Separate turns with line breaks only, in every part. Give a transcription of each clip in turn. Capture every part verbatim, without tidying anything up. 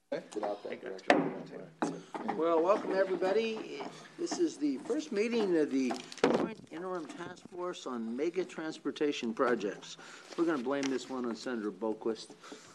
Without that direction. Well, welcome everybody. This is the first meeting of the Joint Interim Task Force on Mega Transportation Projects. We're going to blame this one on Senator Boquist.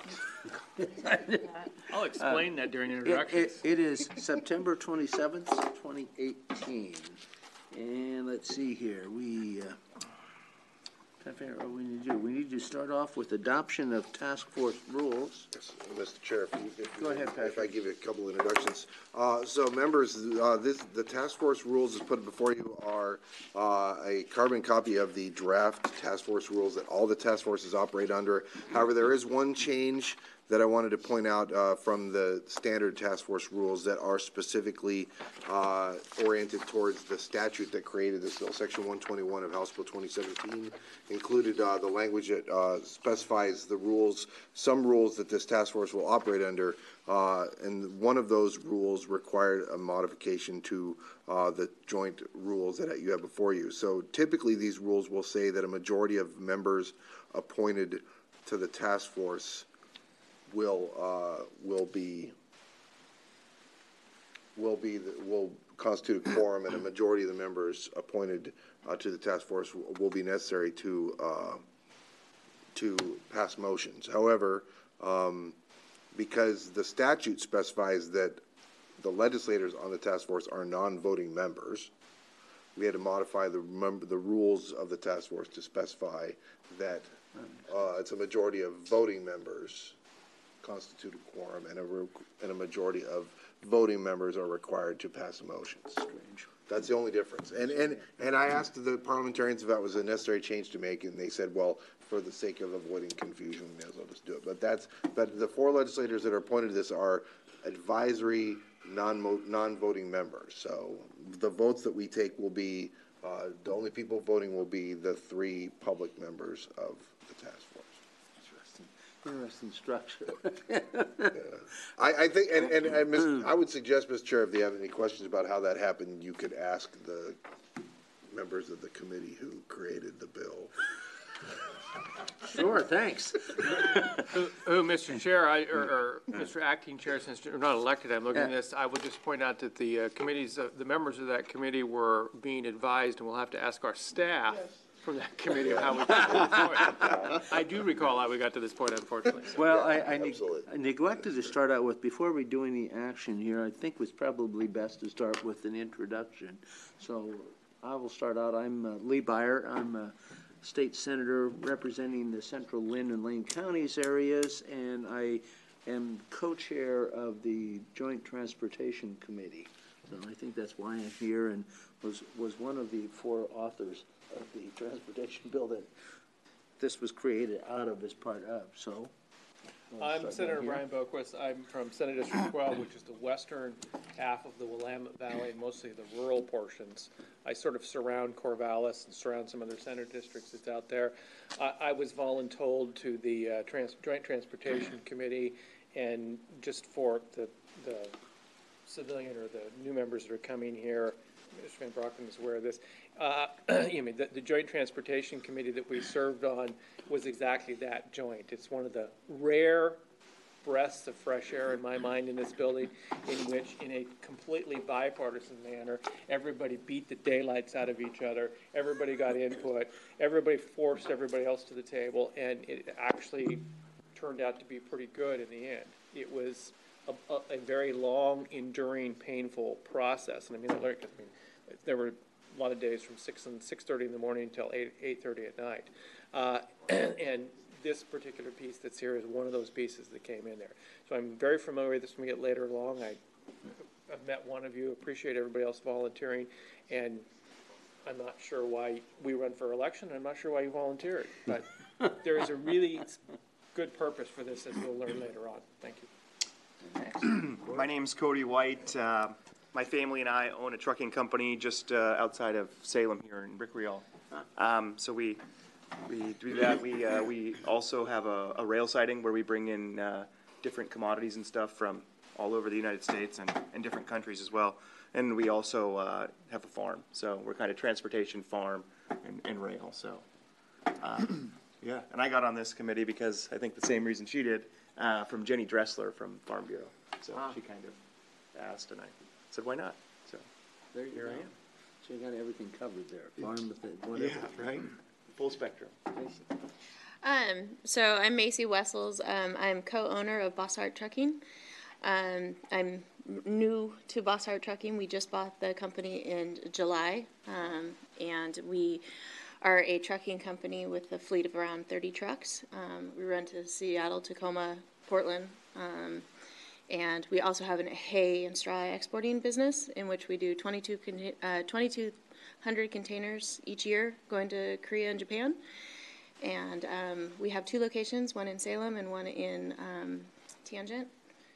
I'll explain uh, that during introductions.
It, it, it is September twenty-seventh, twenty eighteen. And let's see here. We... Uh, Trying to figure out what we need to do. We need to start off with adoption of task force rules.
Yes, Mister Chair, if, you, if,
Go ahead, Patrick.
if I give you a couple introductions. Uh, so, members, uh, this the task force rules is put before you are uh, a carbon copy of the draft task force rules that all the task forces operate under. However, there is one change that I wanted to point out uh, from the standard task force rules that are specifically uh, oriented towards the statute that created this bill. Section one twenty-one of House Bill twenty seventeen included uh, the language that uh, specifies the rules, some rules that this task force will operate under, uh, and one of those rules required a modification to uh, the joint rules that you have before you. So typically these rules will say that a majority of members appointed to the task force will uh, will be will be the, will constitute a quorum, and a majority of the members appointed uh, to the task force will, will be necessary to uh, to pass motions. However, um, because the statute specifies that the legislators on the task force are non-voting members, we had to modify the member, the rules of the task force to specify that uh, it's a majority of voting members constitute a quorum, and a, and a majority of voting members are required to pass a motion. Strange. That's the only difference. And and and I asked the parliamentarians if that was a necessary change to make, and they said, well, for the sake of avoiding confusion, we may as well just do it. But that's but the four legislators that are appointed to this are advisory, non non-voting members. So the votes that we take will be uh, the only people voting will be the three public members of the task force.
Interesting structure.
yeah. I, I think, and, and, and Miz, I would suggest, Mister Chair, if you have any questions about how that happened, you could ask the members of the committee who created the bill.
Sure, thanks.
who, who, Mister Chair, I, or, or Mister Acting Chair, since you're not elected, I'm looking yeah. at this. I will just point out that the uh, committees, uh, the members of that committee were being advised, and we'll have to ask our staff. Yes. From that committee of how we got to this point. I do recall how we got to this point, unfortunately. So.
Well, I, I, neg I neglected to start out with, before we do any action here, I think it was probably best to start with an introduction. So I will start out. I'm uh, Lee Beyer. I'm a state senator representing the central Lynn and Lane counties areas, and I am co-chair of the Joint Transportation Committee. So I think that's why I'm here, and was, was one of the four authors of the transportation bill that this was created out of as part of. So
I'm Senator Brian Boquist. I'm from Senate District twelve, which is the western half of the Willamette Valley, mostly the rural portions. I sort of surround Corvallis and surround some other Senate districts that's out there. I, I was voluntold to the uh, trans Joint Transportation Committee, and just for the, the civilian or the new members that are coming here, Mister Van Brocken is aware of this. Uh, you mean the, the Joint Transportation Committee that we served on was exactly that joint. It's one of the rare breaths of fresh air in my mind in this building, in which, in a completely bipartisan manner, everybody beat the daylights out of each other. Everybody got input. Everybody forced everybody else to the table, and it actually turned out to be pretty good in the end. It was a, a, a very long, enduring, painful process. And I mean, I learned, I mean, there were a lot of days from six and six thirty in the morning until eight eight thirty at night, uh, and this particular piece that's here is one of those pieces that came in there. So I'm very familiar with this when we get later along. I, I've met one of you. Appreciate everybody else volunteering, and I'm not sure why we run for election. I'm not sure why you volunteered, but there is a really good purpose for this, as we'll learn later on. Thank
you. My name's Cody White. Uh, My family and I own a trucking company just uh, outside of Salem here in Brickreal. Um, so we we do that. We uh, we also have a, a rail siding where we bring in uh, different commodities and stuff from all over the United States and, and different countries as well. And we also uh, have a farm. So we're kind of transportation, farm, and, and rail. So uh, yeah. And I got on this committee because I think the same reason she did, uh, from Jenny Dressler from Farm Bureau. So
Ah.
she kind of asked, and I said, why not? So
There you
here I
go.
am.
So you got everything covered there, farm with it, whatever.
right? Full spectrum.
Um, so I'm Macy Wessels. Um, I'm co-owner of Bossart Trucking. Um, I'm new to Bossart Trucking. We just bought the company in July, um, and we are a trucking company with a fleet of around thirty trucks. Um, we run to Seattle, Tacoma, Portland, um, and we also have a hay and straw exporting business in which we do twenty-two con- uh, twenty-two hundred containers each year going to Korea and Japan. And um, we have two locations, one in Salem and one in um, Tangent.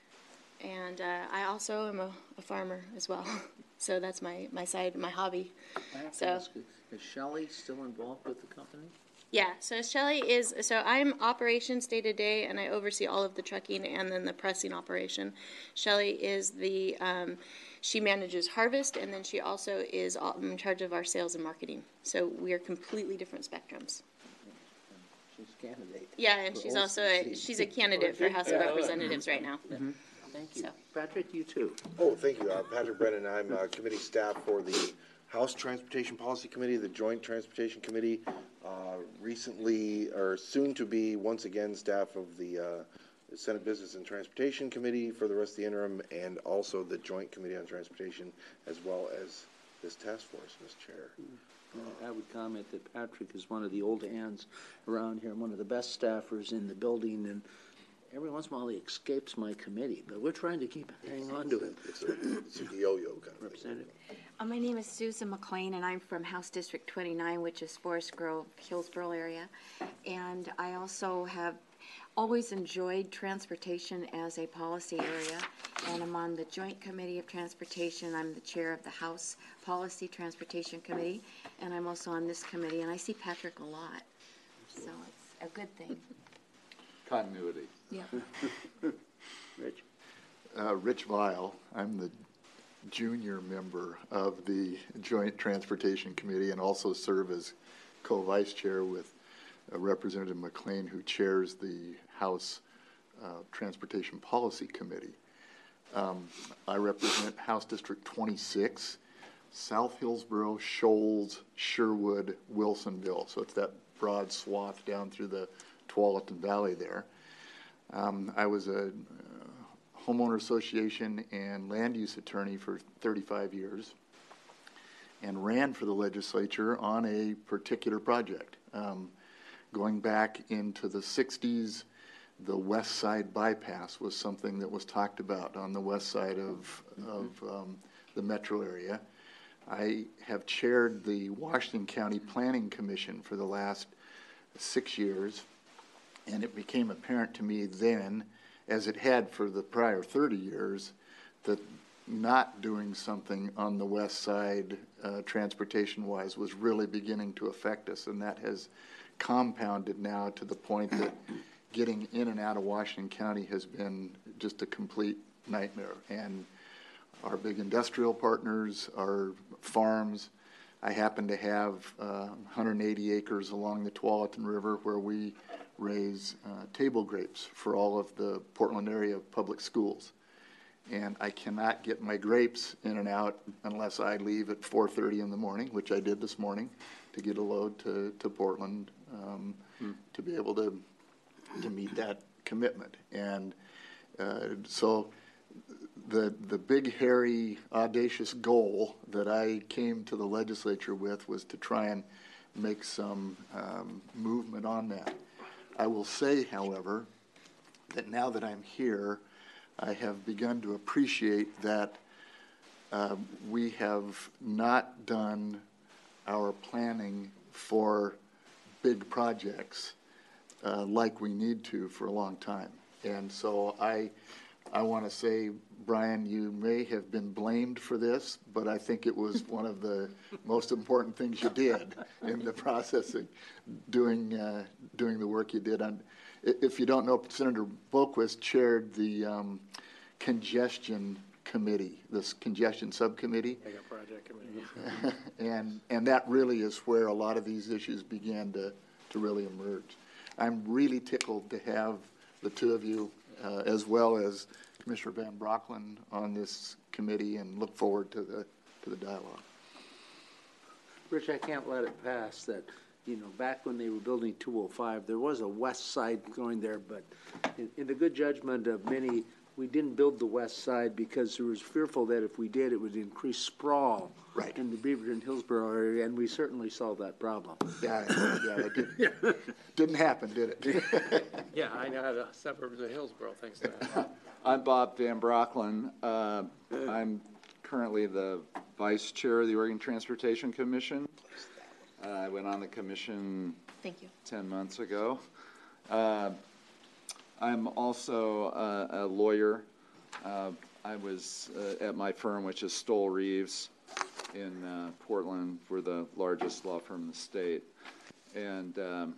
And uh, I also am a, a farmer as well. So that's my, my side, my hobby.
I have to
So-
ask, is Shelley still involved with the company?
Yeah, so Shelley is, so I'm operations day to day, and I oversee all of the trucking and then the pressing operation. Shelley is the, um, she manages harvest, and then she also is all- in charge of our sales and marketing. So we are completely different spectrums.
She's a candidate.
Yeah, and
for
she's also,
Olsen
a
seat.
she's a candidate for House of Representatives right now.
Thank you.
So.
Patrick, you too.
Oh, thank you. Uh, Patrick Brennan, I'm uh, committee staff for the House Transportation Policy Committee, the Joint Transportation Committee. Uh, recently, or soon to be, once again, staff of the uh, Senate Business and Transportation Committee for the rest of the interim, and also the Joint Committee on Transportation, as well as this task force, Miz Chair.
I would comment that Patrick is one of the old hands around here, and one of the best staffers in the building, and every once in a while he escapes my committee, but we're trying to keep hanging on to him.
It's a, it's a yo-yo kind of thing.
Representative?
Uh, my name is Susan McLean, and I'm from House District twenty-nine, which is Forest Grove, Hillsborough area. And I also have always enjoyed transportation as a policy area, and I'm on the Joint Committee of Transportation. I'm the chair of the House Policy Transportation Committee, and I'm also on this committee, and I see Patrick a lot, so it's a good thing.
Continuity.
Yeah.
Rich?
Uh, Rich Vile, I'm the junior member of the Joint Transportation Committee and also serve as co-vice chair with uh, Representative McLean, who chairs the House uh, Transportation Policy Committee. Um, I represent House District twenty-six, South Hillsborough, Shoals, Sherwood, Wilsonville. So it's that broad swath down through the Tualatin Valley there. Um, I was a uh, homeowner association and land use attorney for thirty-five years and ran for the legislature on a particular project. Um, going back into the sixties, the West Side bypass was something that was talked about on the west side of, of um, the metro area. I have chaired the Washington County Planning Commission for the last six years, and it became apparent to me then, as it had for the prior thirty years, that not doing something on the west side, uh, transportation-wise, was really beginning to affect us, and that has compounded now to the point that getting in and out of Washington County has been just a complete nightmare. And our big industrial partners, our farms, I happen to have uh, one hundred eighty acres along the Tualatin River where we raise uh, table grapes for all of the Portland area public schools. And I cannot get my grapes in and out unless I leave at four thirty in the morning, which I did this morning, to get a load to, to Portland um, hmm. to be able to, to meet that commitment. And uh, so the, the big, hairy, audacious goal that I came to the legislature with was to try and make some um, movement on that. I will say, however, that now that I'm here, I have begun to appreciate that uh, we have not done our planning for big projects uh, like we need to for a long time. And so I, I want to say, Brian, you may have been blamed for this, but I think it was one of the most important things you did in the process of doing, uh, doing the work you did on. If you don't know, Senator Boquist chaired the um, congestion committee, this congestion subcommittee.
Mega project committee.
and and that really is where a lot of these issues began to, to really emerge. I'm really tickled to have the two of you, uh, as well as Commissioner Van Brocklen on this committee and look forward to the, to the dialogue.
Rich, I can't let it pass that, you know, back when they were building two oh five, there was a west side going there, but in, in the good judgment of many, we didn't build the west side because there was fearful that if we did, it would increase sprawl
Right.
in the Beaverton Hillsborough area, and we certainly solved that problem.
Yeah, yeah, it didn't, didn't happen, did it?
Yeah, I know the suburbs of Hillsborough, thanks to that.
I'm Bob Van Brocklen. Uh, I'm currently the vice chair of the Oregon Transportation Commission. Uh, I went on the commission
Thank you.
ten months ago. Uh, I'm also uh, a lawyer. Uh, I was uh, at my firm, which is Stoll Reeves in uh, Portland. We're the largest law firm in the state. And um,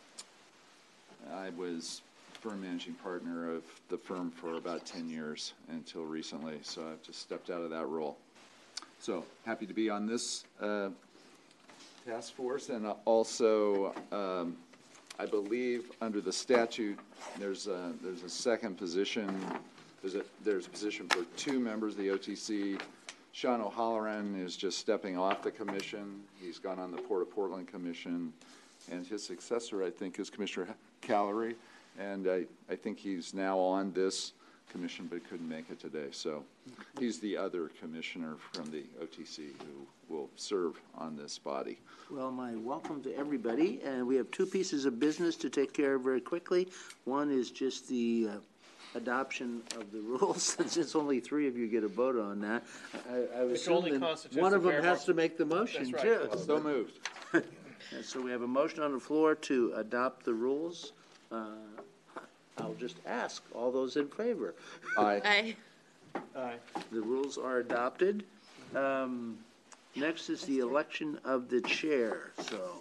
I was firm managing partner of the firm for about ten years until recently, so I've just stepped out of that role. So happy to be on this uh, task force, and also um, I believe under the statute there's a, there's a second position. There's a there's a position for two members of the O T C. Sean O'Halloran is just stepping off the commission. He's gone on the Port of Portland Commission, and his successor, I think, is Commissioner Callery. And I, I think he's now on this commission, but couldn't make it today. So he's the other commissioner from the O T C who will serve on this body.
Well, my welcome to everybody, and we have two pieces of business to take care of very quickly. One is just the uh, adoption of the rules, since it's only three of you get a vote on that. I, I was
Which only
assuming
constitutes
one
a
of them
fair
has
vote.
to make the motion,
That's
too.
right.
So moved.
And so we have a motion on the floor to adopt the rules. Uh, I'll just ask, all those in favor?
Aye.
I,
The rules are adopted. Um, Next is the election of the chair, so.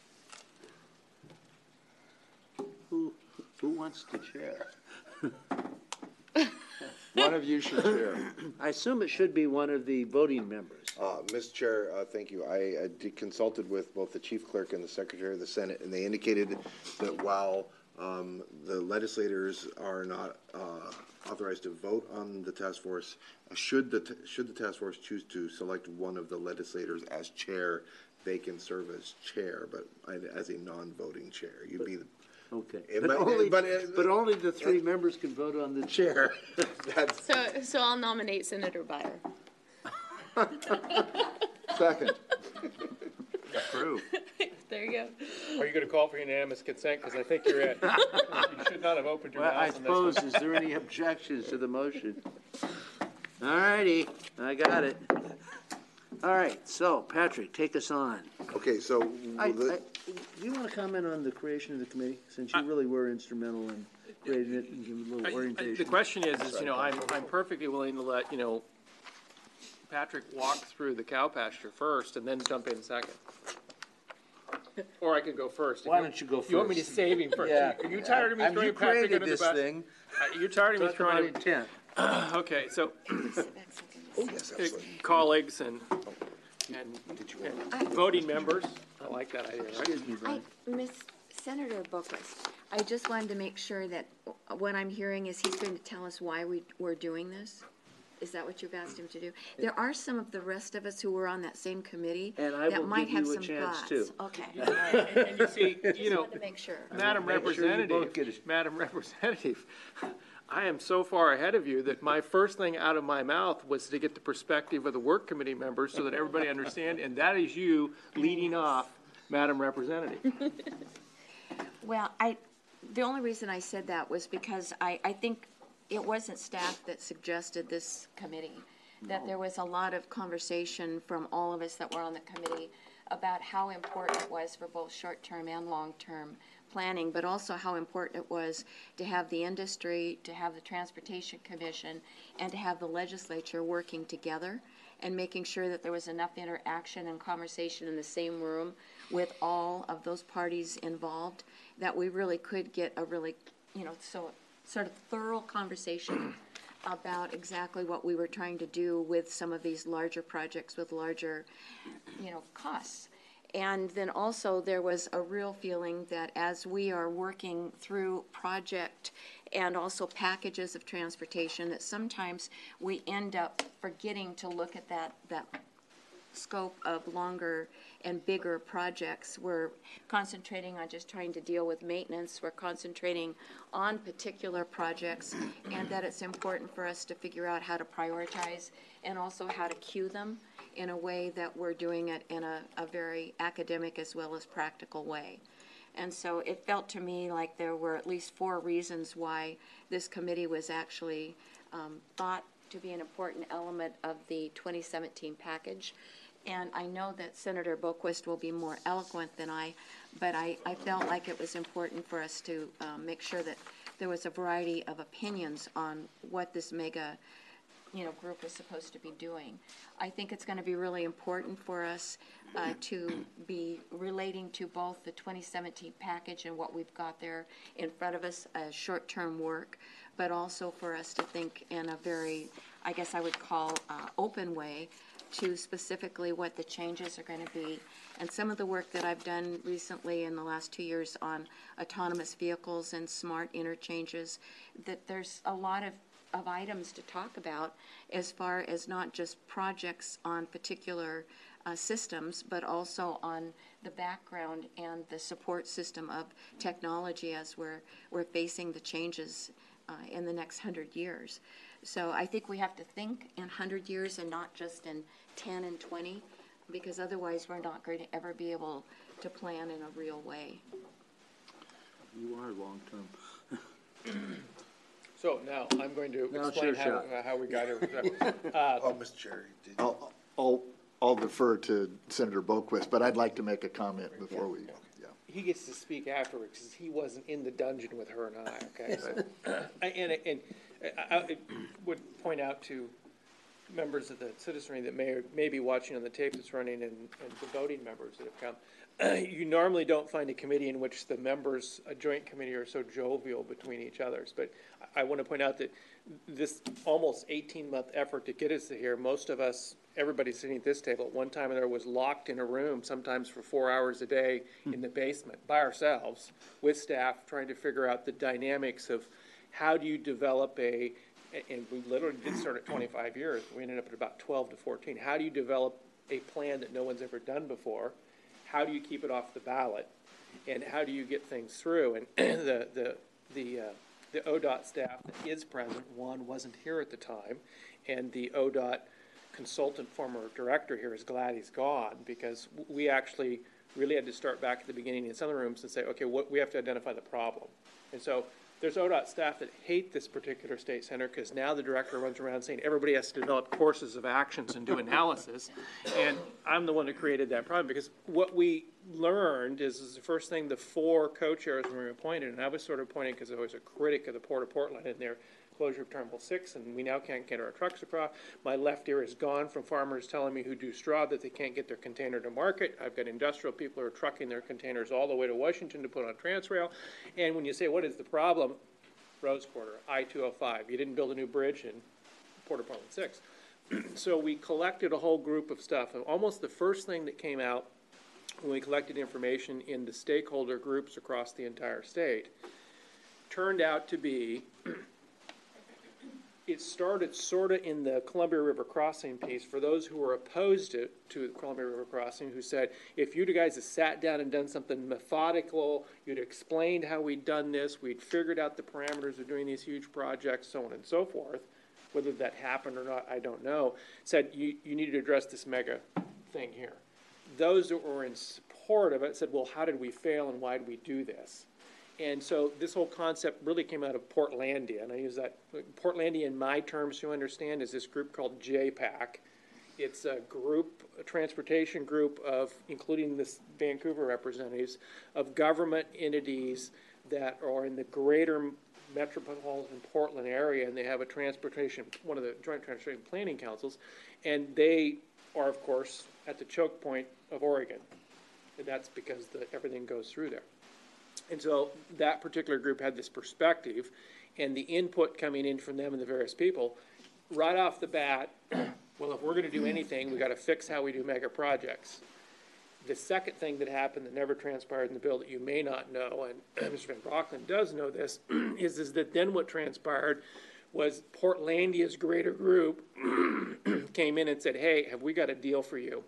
Who, who wants to chair?
One of you should chair.
I assume it should be one of the voting members.
Uh, Mister Chair, uh, thank you. I, I did consulted with both the chief clerk and the secretary of the Senate, and they indicated that while um, the legislators are not uh, authorized to vote on the task force, uh, should the t- should the task force choose to select one of the legislators as chair, they can serve as chair, but I- as a non-voting chair. You'd be the
Okay.
It
But
might-
only,
but it-
but only the three members can vote on the chair.
that's
so, so I'll nominate Senator Byer.
Second.
approved.
There you go.
Are you gonna call for unanimous consent? Because I think you're it. You should not have opened your
Well, I
mouth on this one.
suppose, is there any objections to the motion? All righty, I got it. All right, so Patrick, take us on.
Okay, so
I, I,
the-
do you want to comment on the creation of the committee, since you really were instrumental in creating it and giving a
I-
little
I- The
orientation?
question is, is, you know, I'm, I'm perfectly willing to let, you know, Patrick walk through the cow pasture first and then jump in second. Or I could go first. If
Why don't you go
You want me to
first?
save him first?
Yeah.
Are you tired of me
Have
throwing
you
Patrick
created
under the
this
bus?
thing?
Uh, You're tired of me
Talk about
throwing him,
intent.
okay, so
oh, yes,
uh,
absolutely.
colleagues and, and, and voting members, I like that idea, right?
Excuse me,
I,
Brian.
Miss Senator Boquist, I just wanted to make sure that what I'm hearing is he's going to tell us why we, we're doing this? Is that what you've asked him to do? There are some of the rest of us who were on that same committee
And I
that
will
might
give
have
you a
some
chance,
thoughts.
too.
Okay.
And and you see, you know,
Wanted to make sure.
Madam
Make sure you both
Representative,
get it.
Madam Representative, I am so far ahead of you that my first thing out of my mouth was to get the perspective of the work committee members so that everybody understand, and that is you leading off, Madam Representative.
Well, I, the only reason I said that was because I, I think it wasn't staff that suggested this committee. That there was a lot of conversation from all of us that were on the committee about how important it was for both short-term and long-term planning, but also how important it was to have the industry, to have the Transportation Commission, and to have the legislature working together and making sure that there was enough interaction and conversation in the same room with all of those parties involved, that we really could get a really, you know, so sort of thorough conversation about exactly what we were trying to do with some of these larger projects with larger, you know, costs. And then also there was a real feeling that as we are working through project and also packages of transportation, that sometimes we end up forgetting to look at that, that scope of longer and bigger projects. We're concentrating on just trying to deal with maintenance. We're concentrating on particular projects, and that it's important for us to figure out how to prioritize and also how to queue them in a way that we're doing it in a, a very academic as well as practical way. And so it felt to me like there were at least four reasons why this committee was actually um, thought to be an important element of the twenty seventeen package. And I know that Senator Boquist will be more eloquent than I, but I, I felt like it was important for us to um, make sure that there was a variety of opinions on what this mega, you know, group is supposed to be doing. I think it's going to be really important for us uh, to be relating to both the twenty seventeen package and what we've got there in front of us as short-term work, but also for us to think in a very, I guess I would call, uh, open way to specifically what the changes are going to be. And some of the work that I've done recently in the last two years on autonomous vehicles and smart interchanges, that there's a lot of, of items to talk about as far as not just projects on particular uh, systems, but also on the background and the support system of technology as we're, we're facing the changes uh, in the next hundred years. So I think we have to think in hundred years and not just in ten and twenty, because otherwise we're not going to ever be able to plan in a real way.
You are long-term.
So now I'm going to
Now it's
explain
your
how,
shot.
uh, how we got here.
Oh, Mister Chair, did-
I'll, I'll, I'll defer to Senator Boquist, but I'd like to make a comment before we, yeah.
He gets to speak afterwards because he wasn't in the dungeon with her and I, okay? So, I- and, and I, I would point out to members of the citizenry that may, may be watching on the tape that's running, and, and the voting members that have come, you normally don't find a committee in which the members, a joint committee, are so jovial between each others. But I, I want to point out that this almost eighteen-month effort to get us here, most of us, everybody sitting at this table at one time or another was locked in a room, sometimes for four hours a day in the basement by ourselves with staff, trying to figure out the dynamics of how do you develop a, and we literally did start at twenty-five years. We ended up at about twelve to fourteen. How do you develop a plan that no one's ever done before? How do you keep it off the ballot? And how do you get things through? And the the the uh, the O D O T staff that is present, one wasn't here at the time, and the O D O T consultant, former director here, is glad he's gone, because we actually really had to start back at the beginning in some of the rooms and say, okay, what we have to identify the problem. And so there's O D O T staff that hate this particular state center because now the director runs around saying everybody has to develop courses of actions and do analysis. And I'm the one that created that problem, because what we learned is, is the first thing, the four co-chairs were appointed, and I was sort of appointed because I was a critic of the Port of Portland and their closure of Terminal six, and we now can't get our trucks across. My left ear is gone from farmers telling me who do straw that they can't get their container to market. I've got industrial people who are trucking their containers all the way to Washington to put on Transrail. And when you say, what is the problem? Rose Quarter, I two oh five. You didn't build a new bridge in Port of Portland six. So we collected a whole group of stuff, and almost the first thing that came out when we collected information in the stakeholder groups across the entire state turned out to be, it started sort of in the Columbia River Crossing piece for those who were opposed to, to the Columbia River Crossing, who said, if you guys had sat down and done something methodical, you'd explained how we'd done this, we'd figured out the parameters of doing these huge projects, so on and so forth. Whether that happened or not, I don't know. Said, you, you need to address this mega thing here. Those that were in support of it said, well, how did we fail and why did we do this? And so this whole concept really came out of Portlandia, and I use that. Portlandia, in my terms, to understand, is this group called J PAC. It's a group, a transportation group of, including the Vancouver representatives, of government entities that are in the greater metropolitan Portland area, and they have a transportation, one of the joint transportation planning councils, and they are, of course, at the choke point of Oregon, and that's because the, everything goes through there. And so that particular group had this perspective, and the input coming in from them and the various people, right off the bat, well, if we're going to do anything, we got to fix how we do mega projects. The second thing that happened that never transpired in the bill that you may not know, and Mister Van Brockland does know this, is, is that then what transpired was Portlandia's greater group came in and said, hey, have we got a deal for you?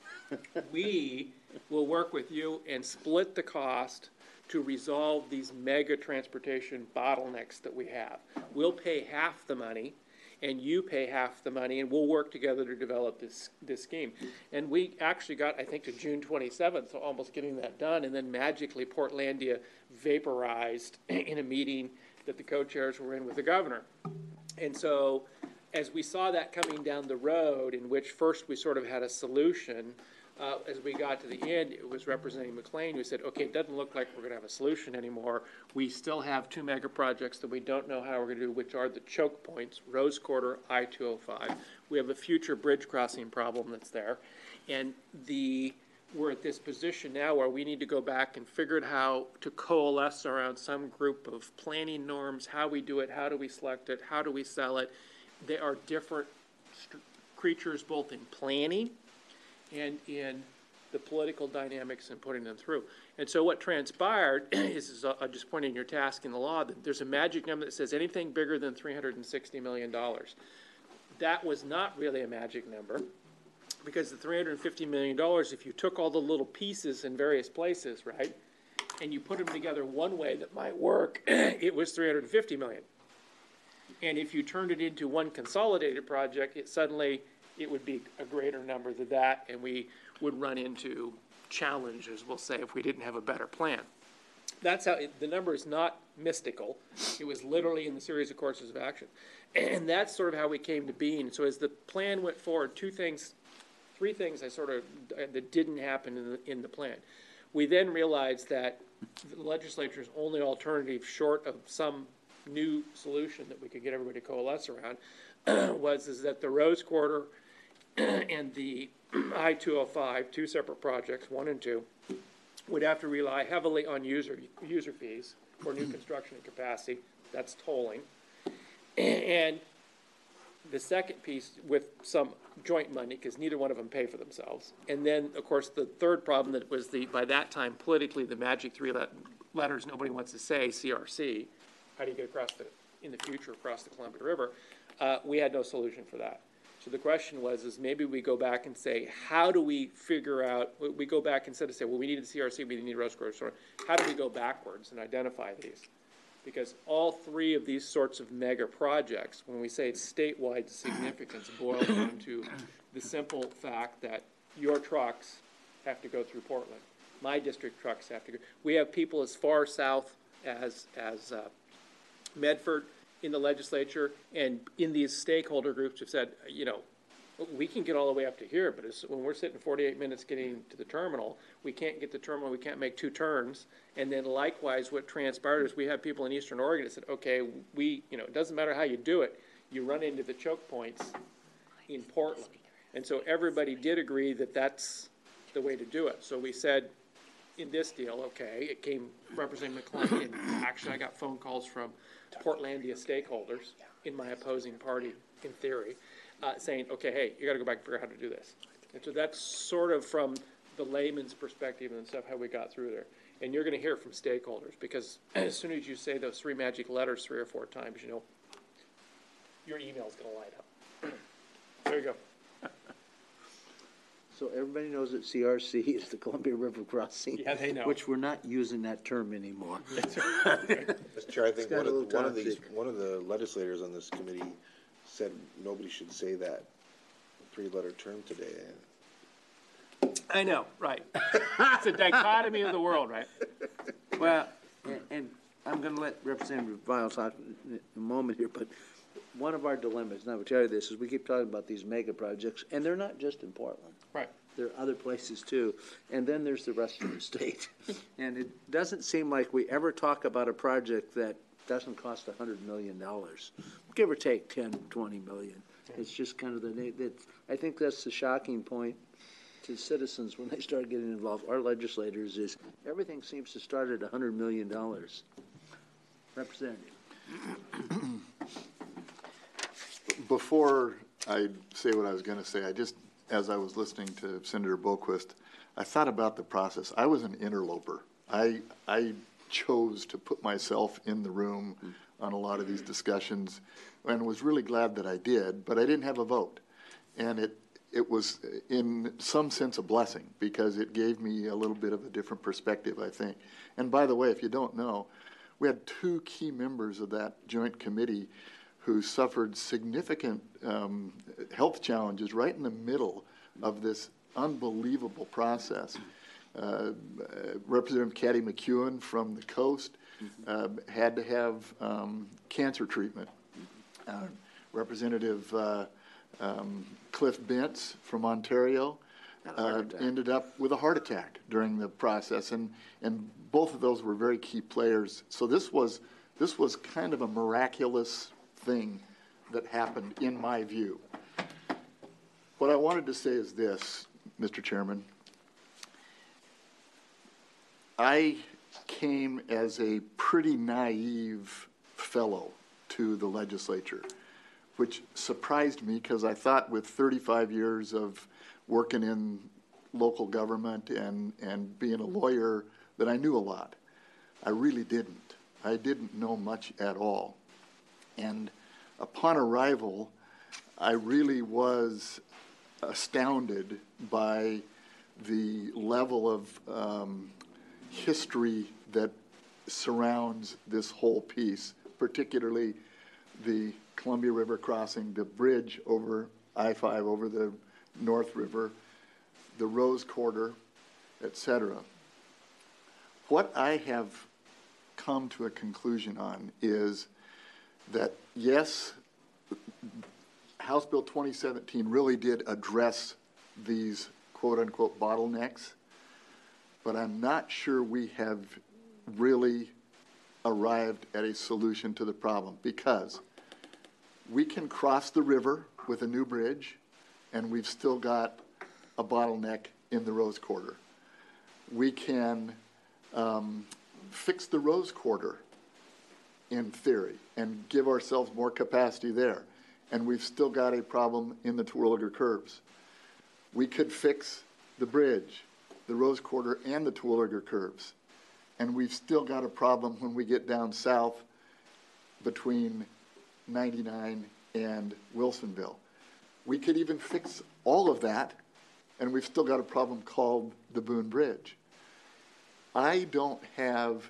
We will work with you and split the cost to resolve these mega transportation bottlenecks that we have. We'll pay half the money, and you pay half the money, and we'll work together to develop this, this scheme. And we actually got, I think, to June twenty-seventh, so almost getting that done, and then magically Portlandia vaporized in a meeting that the co-chairs were in with the governor. And so as we saw that coming down the road, in which first we sort of had a solution, uh, as we got to the end, it was Representative McLean who said, okay, it doesn't look like we're gonna have a solution anymore. We still have two mega projects that we don't know how we're gonna do, which are the choke points, Rose Quarter, I two oh five. We have a future bridge crossing problem that's there. And the we're at this position now where we need to go back and figure out how to coalesce around some group of planning norms, how we do it, how do we select it, how do we sell it. They are different st- creatures both in planning and in the political dynamics and putting them through. And so what transpired is, is uh, just pointing your task in the law, that there's a magic number that says anything bigger than three hundred sixty million dollars. That was not really a magic number, because the three hundred fifty million dollars, if you took all the little pieces in various places, right, and you put them together one way that might work, it was three hundred fifty million dollars. And if you turned it into one consolidated project, it suddenly, it would be a greater number than that, and we would run into challenges, we'll say, if we didn't have a better plan. That's how, it, the number is not mystical. It was literally in the series of courses of action. And that's sort of how we came to being. So as the plan went forward, two things, three things I sort of, that didn't happen in the, in the plan. We then realized that the legislature's only alternative, short of some new solution that we could get everybody to coalesce around, was is that the Rose Quarter and the I two oh five, two separate projects, one and two, would have to rely heavily on user user fees for new construction and capacity. That's tolling. And the second piece with some joint money, because neither one of them pay for themselves. And then, of course, the third problem that was the, by that time, politically, the magic three let- letters nobody wants to say, C R C. How do you get across the, in the future, across the Columbia River? Uh, we had no solution for that. So the question was, is maybe we go back and say, how do we figure out, we go back instead of say, well, we need a C R C, we need Rose Quarter, how do we go backwards and identify these? Because all three of these sorts of mega projects, when we say it's statewide significance, boil down to the simple fact that your trucks have to go through Portland. My district trucks have to go. We have people as far south as, as uh, Medford in the legislature, and in these stakeholder groups have said, you know, we can get all the way up to here, but it's, when we're sitting forty-eight minutes getting to the terminal, we can't get the terminal, we can't make two turns. And then likewise, what transpired is we have people in Eastern Oregon that said, okay, we, you know, it doesn't matter how you do it, you run into the choke points in Portland. And so everybody did agree that that's the way to do it. So we said, in this deal, okay, it came Representative McLean, and actually I got phone calls from Portlandia stakeholders in my opposing party, in theory, uh, saying, okay, hey, you gotta go back and figure out how to do this. And so that's sort of from the layman's perspective and stuff, how we got through there. And you're gonna hear from stakeholders, because as soon as you say those three magic letters three or four times, you know, your email's gonna light up. There you go.
So everybody knows that C R C is the Columbia River Crossing.
Yeah, they know.
Which we're not using that term anymore.
Mister Chair, I think
got
one
a
of,
little
one of these,
toxic.
one of the legislators on this committee said nobody should say that three-letter term today.
I know, right. It's a dichotomy of the world, right?
Well, and, and I'm gonna let Representative Viles talk in a moment here, but one of our dilemmas, and I will tell you this, is we keep talking about these mega projects, and they're not just in Portland.
Right.
There are other places too, and then there's the rest of the state. And it doesn't seem like we ever talk about a project that doesn't cost a hundred million dollars, give or take ten, twenty million. It's just kind of the, it's, I think that's the shocking point to citizens when they start getting involved, our legislators, is everything seems to start at a hundred million dollars. Representative.
Before I say what I was gonna say, I just as I was listening to Senator Boquist, I thought about the process. I was an interloper. I, I chose to put myself in the room on a lot of these discussions and was really glad that I did, but I didn't have a vote. And it, it was in some sense a blessing because it gave me a little bit of a different perspective, I think. And by the way, if you don't know, we had two key members of that joint committee who suffered significant um, health challenges right in the middle of this unbelievable process. Uh, uh, Representative Caddy McEwen from the coast uh, had to have um, cancer treatment. Uh, Representative uh, um, Cliff Bentz from Ontario uh, ended up with a heart attack during the process, and and both of those were very key players. So this was this was kind of a miraculous thing that happened in my view. What I wanted to say is this, Mister Chairman. I came as a pretty naive fellow to the legislature, which surprised me because I thought with thirty-five years of working in local government and, and being a lawyer that I knew a lot. I really didn't. I didn't know much at all. And upon arrival, I really was astounded by the level of um, history that surrounds this whole piece, particularly the Columbia River crossing, the bridge over I five over the North River, the Rose Quarter, et cetera. What I have come to a conclusion on is that, yes, House Bill twenty seventeen really did address these quote-unquote bottlenecks, but I'm not sure we have really arrived at a solution to the problem, because we can cross the river with a new bridge, and we've still got a bottleneck in the Rose Quarter. We can um, fix the Rose Quarter in theory and give ourselves more capacity there, and we've still got a problem in the Terwilliger curves. We could fix the bridge, the Rose Quarter, and the Terwilliger curves, and we've still got a problem when we get down south between ninety-nine and Wilsonville. We could even fix all of that, and we've still got a problem called the Boone Bridge. I don't have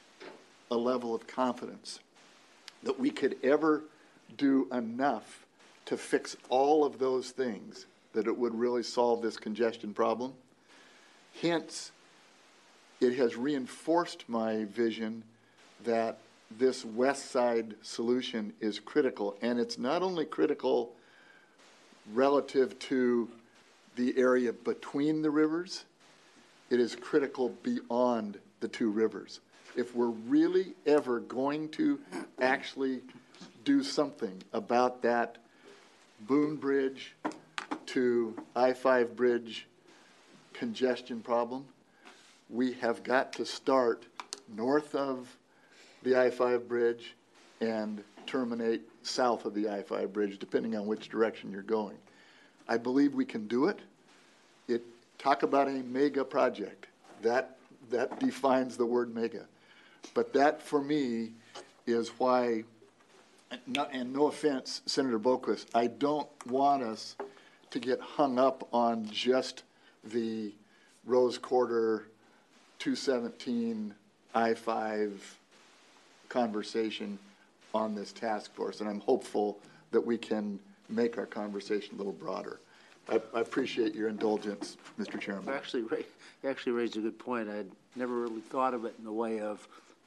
a level of confidence that we could ever do enough to fix all of those things that it would really solve this congestion problem. Hence, it has reinforced my vision that this west side solution is critical, and it's not only critical relative to the area between the rivers, it is critical beyond the two rivers. If we're really ever going to actually do something about that Boone Bridge to I five bridge congestion problem, we have got to start north of the I five bridge and terminate south of the I five bridge, depending on which direction you're going. I believe we can do it. It talk about a mega project. That, that defines the word mega. But that, for me, is why, not, and no offense, Senator Boquist, I don't want us to get hung up on just the Rose Quarter two seventeen I five conversation on this task force, and I'm hopeful that we can make our conversation a little broader. I, I appreciate your indulgence, Mister Chairman.
You actually, ra- you actually raised a good point. I'd never really thought of it in the way of,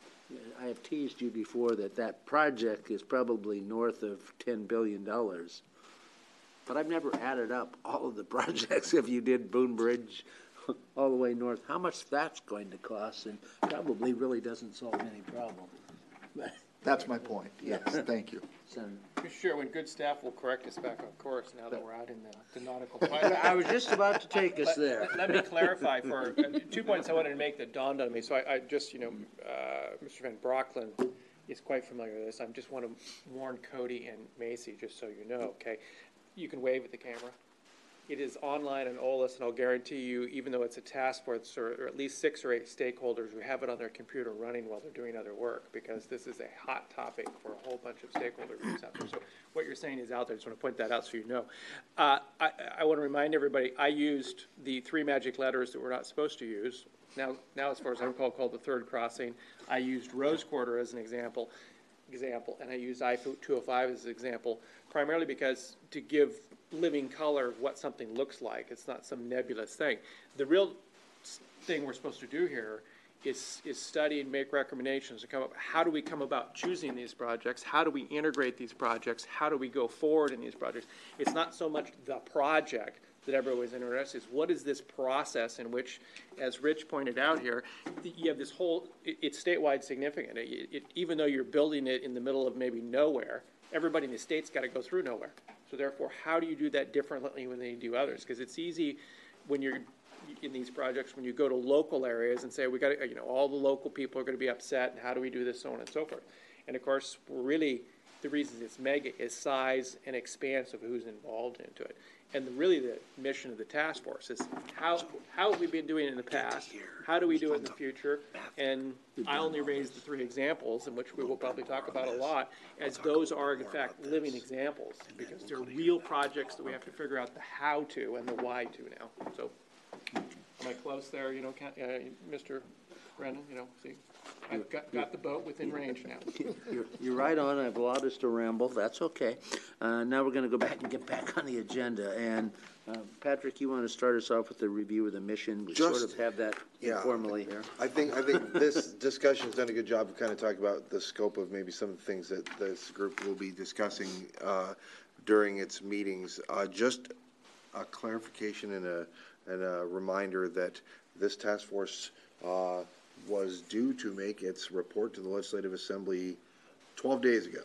I have teased you before that that project is probably north of ten billion dollars. But I've never added up all of the projects. If you did Boone Bridge all the way north, how much that's going to cost, and probably really doesn't solve any problem.
That's my point. Yes, thank you.
So,
Sure, when good staff will correct us back on course now that we're out in the, the nautical.
I was just about to take us there.
Let me clarify for, uh, two points I wanted to make that dawned on me. So I, I just, you know, uh, Mister Van Brocklen is quite familiar with this. I just want to warn Cody and Macy, just so you know, okay? You can wave at the camera. It is online on OLS, and I'll guarantee you, even though it's a task force, or, or at least six or eight stakeholders who have it on their computer running while they're doing other work, because this is a hot topic for a whole bunch of stakeholder groups out there. So what you're saying is out there. I just want to point that out so you know. Uh, I, I want to remind everybody, I used the three magic letters that we're not supposed to use. Now, now as far as I recall, called the third crossing. I used Rose Quarter as an example, example, and I used I two oh five as an example, primarily because to give living color of what something looks like. It's not some nebulous thing. The real thing we're supposed to do here is, is study and make recommendations to come up, how do we come about choosing these projects? How do we integrate these projects? How do we go forward in these projects? It's not so much the project that everybody's interested in, is what is this process in which, as Rich pointed out here, you have this whole, it, it's statewide significant. It, it, even though you're building it in the middle of maybe nowhere, everybody in the state's got to go through nowhere. So therefore, how do you do that differently when they do others? Because it's easy when you're in these projects, when you go to local areas and say, we got to, you know, all the local people are going to be upset, and how do we do this, so on and so forth. And of course, really, the reason it's mega is size and expanse of who's involved into it. And the, really the mission of the task force is how, how have we been doing it in the past? How do we do it in the future? And I only raised the three examples, in which we will probably talk about a lot, as those are in fact living examples, because they're real projects that we have to figure out the how to and the why to now. So, am I close there, you know, uh, Mister Brennan, you know, see? I've got, got the boat within range now.
You're, you're right on. I've allowed us to ramble. That's okay. Uh, now we're going to go back and get back on the agenda. And uh, Patrick, you want to start us off with the review of the mission? We
Just-
sort of have that
yeah.
informally here.
I think, I think this discussion's done a good job of kind of talking about the scope of maybe some of the things that this group will be discussing uh, during its meetings. Uh, Just a clarification and a, and a reminder that this task force uh, was due to make its report to the Legislative Assembly twelve days ago.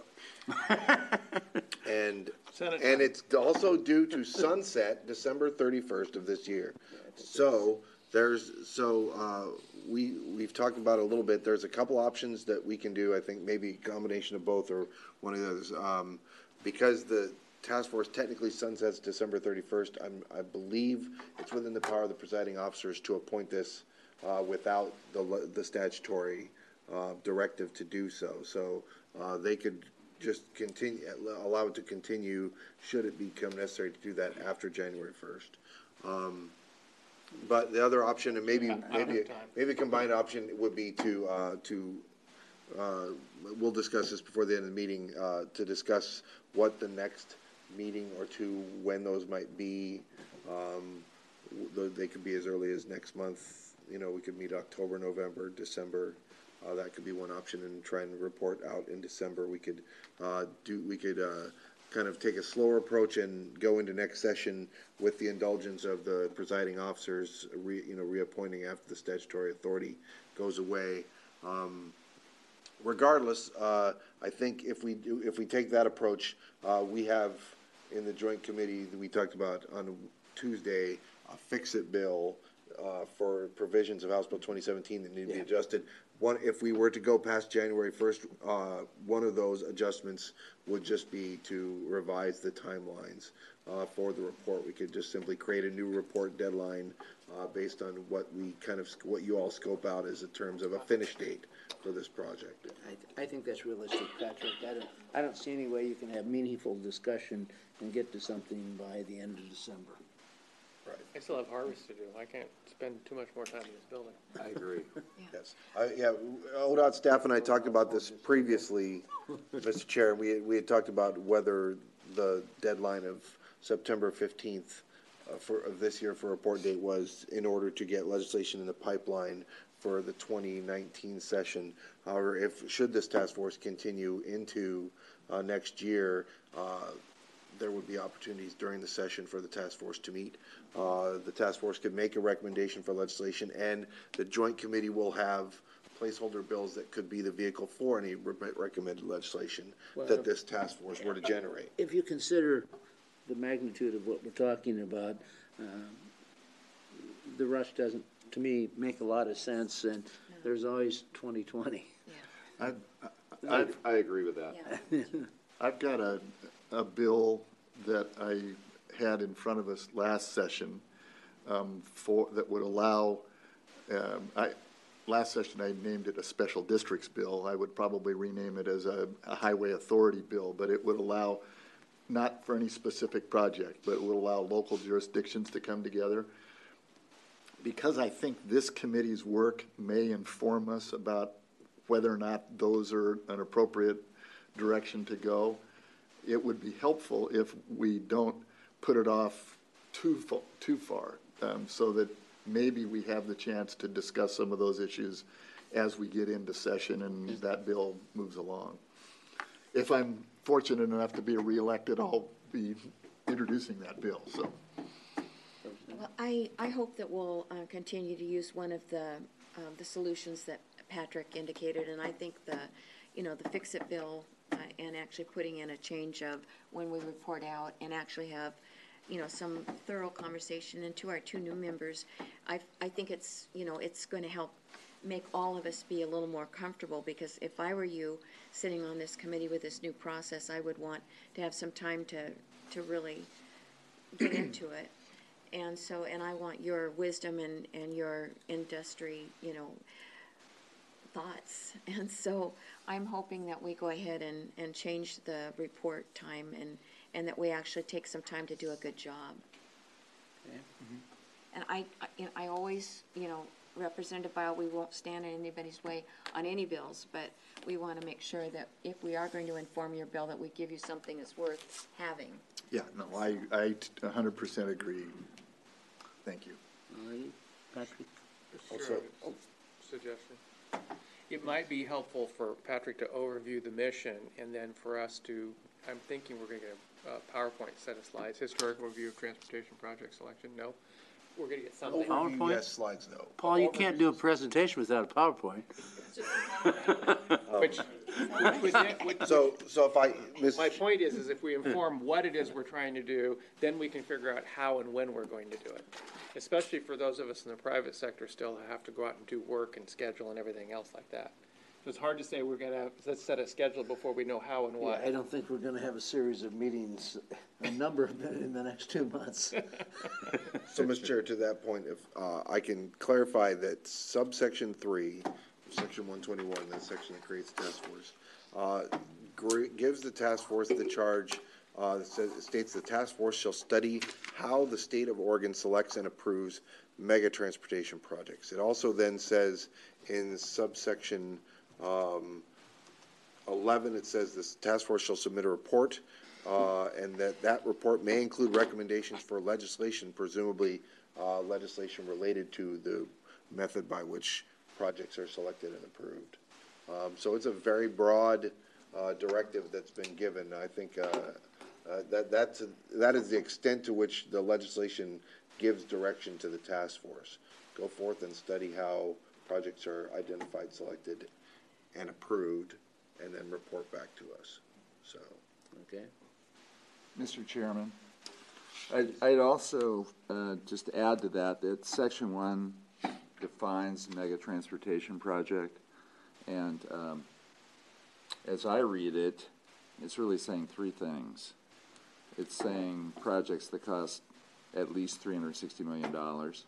And,
Senate
and
time.
it's also due to sunset December thirty-first of this year. So there's, so, uh, we, we've talked about it a little bit. There's a couple options that we can do. I think maybe a combination of both or one of the others. Um, because the task force technically sunsets December thirty-first, I'm, I believe it's within the power of the presiding officers to appoint this uh, without the, the statutory uh, directive to do so. So uh, they could just continue, allow it to continue should it become necessary to do that after January first. Um, but the other option, and maybe,
I don't
maybe,
have time.
maybe a combined option would be to, uh, to, uh, we'll discuss this before the end of the meeting, uh, to discuss what the next meeting or two, when those might be. Um, th- they could be as early as next month. You know, we could meet October, November, December. Uh, that could be one option, and try and report out in December. We could, uh, do, we could, uh, kind of take a slower approach and go into next session with the indulgence of the presiding officers, re, you know, reappointing after the statutory authority goes away. Um, regardless, uh, I think if we do, if we take that approach, uh, we have in the joint committee that we talked about on Tuesday, a fix-it bill, uh, for provisions of House Bill twenty seventeen that need to be adjusted. One, if we were to go past January first, uh, one of those adjustments would just be to revise the timelines, uh, for the report. We could just simply create a new report deadline, uh, based on what we kind of, what you all scope out as in terms of a finish date for this project.
I, th- I think that's realistic, Patrick. I don't, I don't see any way you can have meaningful discussion and get to something by the end of December.
I still have harvest to do. I can't spend too much more time in this building.
I agree.
Yes, I, yeah, O D O T staff and I talked about this previously, Mister Chair. We, had- we had talked about whether the deadline of September fifteenth uh, for, of this year for report date was in order to get legislation in the pipeline for the twenty nineteen session. However, if, should this task force continue into, uh, next year, uh, there would be opportunities during the session for the task force to meet. Uh, the task force could make a recommendation for legislation, and the joint committee will have placeholder bills that could be the vehicle for any re- recommended legislation that this task force were to generate.
If you consider the magnitude of what we're talking about, um, the rush doesn't, to me, make a lot of sense, and there's always twenty twenty.
I,
I, I agree with that.
Yeah.
I've got a, a bill that I had in front of us last session um, for, that would allow, um, I, last session I named it a special districts bill. I would probably rename it as a, a highway authority bill, but it would allow, not for any specific project, but it would allow local jurisdictions to come together. Because I think this committee's work may inform us about whether or not those are an appropriate direction to go, it would be helpful if we don't put it off too, fa- too far, um, so that maybe we have the chance to discuss some of those issues as we get into session and that bill moves along. If I'm fortunate enough to be reelected, I'll be introducing that bill, so.
Well, I, I hope that we'll uh, continue to use one of the, uh, the solutions that Patrick indicated, and I think the, you know, the fix-it bill uh, and actually putting in a change of when we report out and actually have, you know, some thorough conversation. And to our two new members, I, I think it's, you know, it's going to help make all of us be a little more comfortable, because if I were you sitting on this committee with this new process, I would want to have some time to, to really get into it. And so, and I want your wisdom and, and your industry, you know, thoughts. And so I'm hoping that we go ahead and, and change the report time and, and that we actually take some time to do a good job.
Okay.
And I, I, you know, I always, you know, Representative Bile, we won't stand in anybody's way on any bills, but we want to make sure that if we are going to inform your bill, that we give you something that's worth having.
Yeah, no, I, I one hundred percent agree. Thank you.
All right, Patrick?
Sure, I have a suggestion. It might be helpful for Patrick to overview the mission, and then for us to, I'm thinking we're gonna get a uh, PowerPoint set of slides, historical review of transportation project selection, no? We're gonna get something.
PowerPoint?
Yes, slides, no.
Paul, you can't do a presentation without a PowerPoint.
Which, which, which,
So, so if I, Miz
my point is, is if we inform what it is we're trying to do, then we can figure out how and when we're going to do it. Especially for those of us in the private sector still who have to go out and do work and schedule and everything else like that. So it's hard to say we're gonna, let's set a schedule before we know how and
Yeah,
why.
I don't think we're gonna have a series of meetings, a number of them in the next two months.
So, Mister Chair, to that point, if, uh, I can clarify that subsection three, section one twenty-one, that section that creates task force, uh, gr- gives the task force the charge, uh, that says, it states the task force shall study how the state of Oregon selects and approves mega transportation projects. It also then says in subsection, um, eleven, it says this task force shall submit a report, uh, and that that report may include recommendations for legislation, presumably uh, legislation related to the method by which projects are selected and approved. Um, so it's a very broad uh, directive that's been given. I think uh, uh, that that's that is the extent to which the legislation gives direction to the task force. Go forth and study how projects are identified, selected, and approved, and then report back to us. So,
Okay.
Mister Chairman, I'd, I'd also uh, just add to that that section one defines mega transportation project, and um, as I read it, it's really saying three things. It's saying projects that cost at least three hundred sixty million dollars,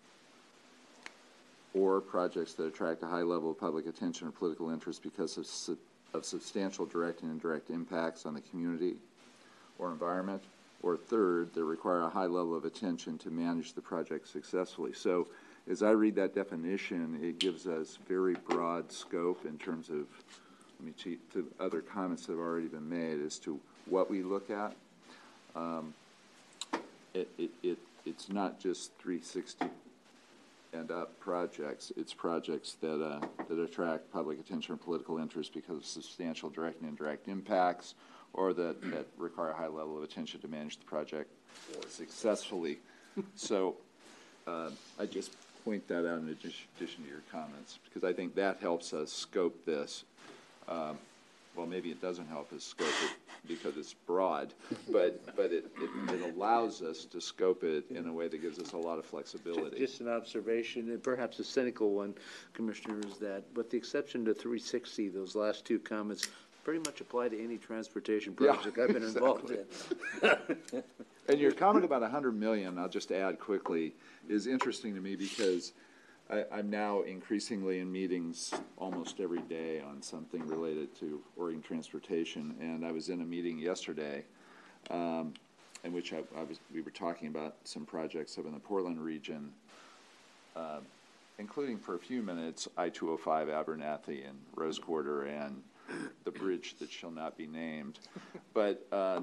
or projects that attract a high level of public attention or political interest because of, su- of substantial direct and indirect impacts on the community or environment, or third, that require a high level of attention to manage the project successfully. So as I read that definition, it gives us very broad scope in terms of, let me cheat to other comments that have already been made as to what we look at. Um, it, it, it, it's not just three sixty and up projects, it's projects that, uh, that attract public attention or political interest because of substantial direct and indirect impacts, or that, that require a high level of attention to manage the project successfully. So uh, I just point that out in addition, addition to your comments, because I think that helps us scope this. Um, well, maybe it doesn't help us scope it because it's broad, but but it, it, it allows us to scope it in a way that gives us a lot of flexibility.
Just an observation, and perhaps a cynical one, Commissioner, is that with the exception to three sixty, those last two comments pretty much apply to any transportation
Yeah,
project I've been involved in.
And your comment about a hundred million, I'll just add quickly, is interesting to me because I, I'm now increasingly in meetings almost every day on something related to Oregon transportation. And I was in a meeting yesterday, um, in which I, I was, we were talking about some projects up in the Portland region, uh, including for a few minutes, I two oh five Abernathy and Rose Quarter and the bridge that shall not be named. But, uh,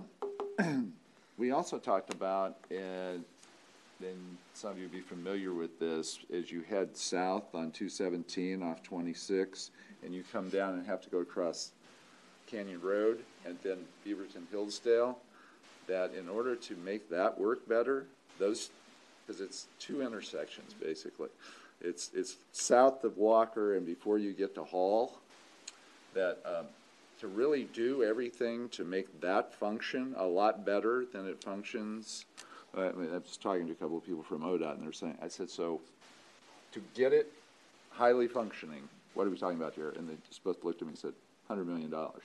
we also talked about, uh, and some of you will be familiar with this, as you head south on two seventeen off twenty-six, and you come down and have to go across Canyon Road and then Beaverton Hillsdale, that in order to make that work better, those, because it's two intersections basically. It's, it's south of Walker and before you get to Hall, that, um, to really do everything to make that function a lot better than it functions. I mean, I was talking to a couple of people from O D O T, and they're saying, I said, so to get it highly functioning, what are we talking about here? And they just both looked at me and said, hundred million dollars.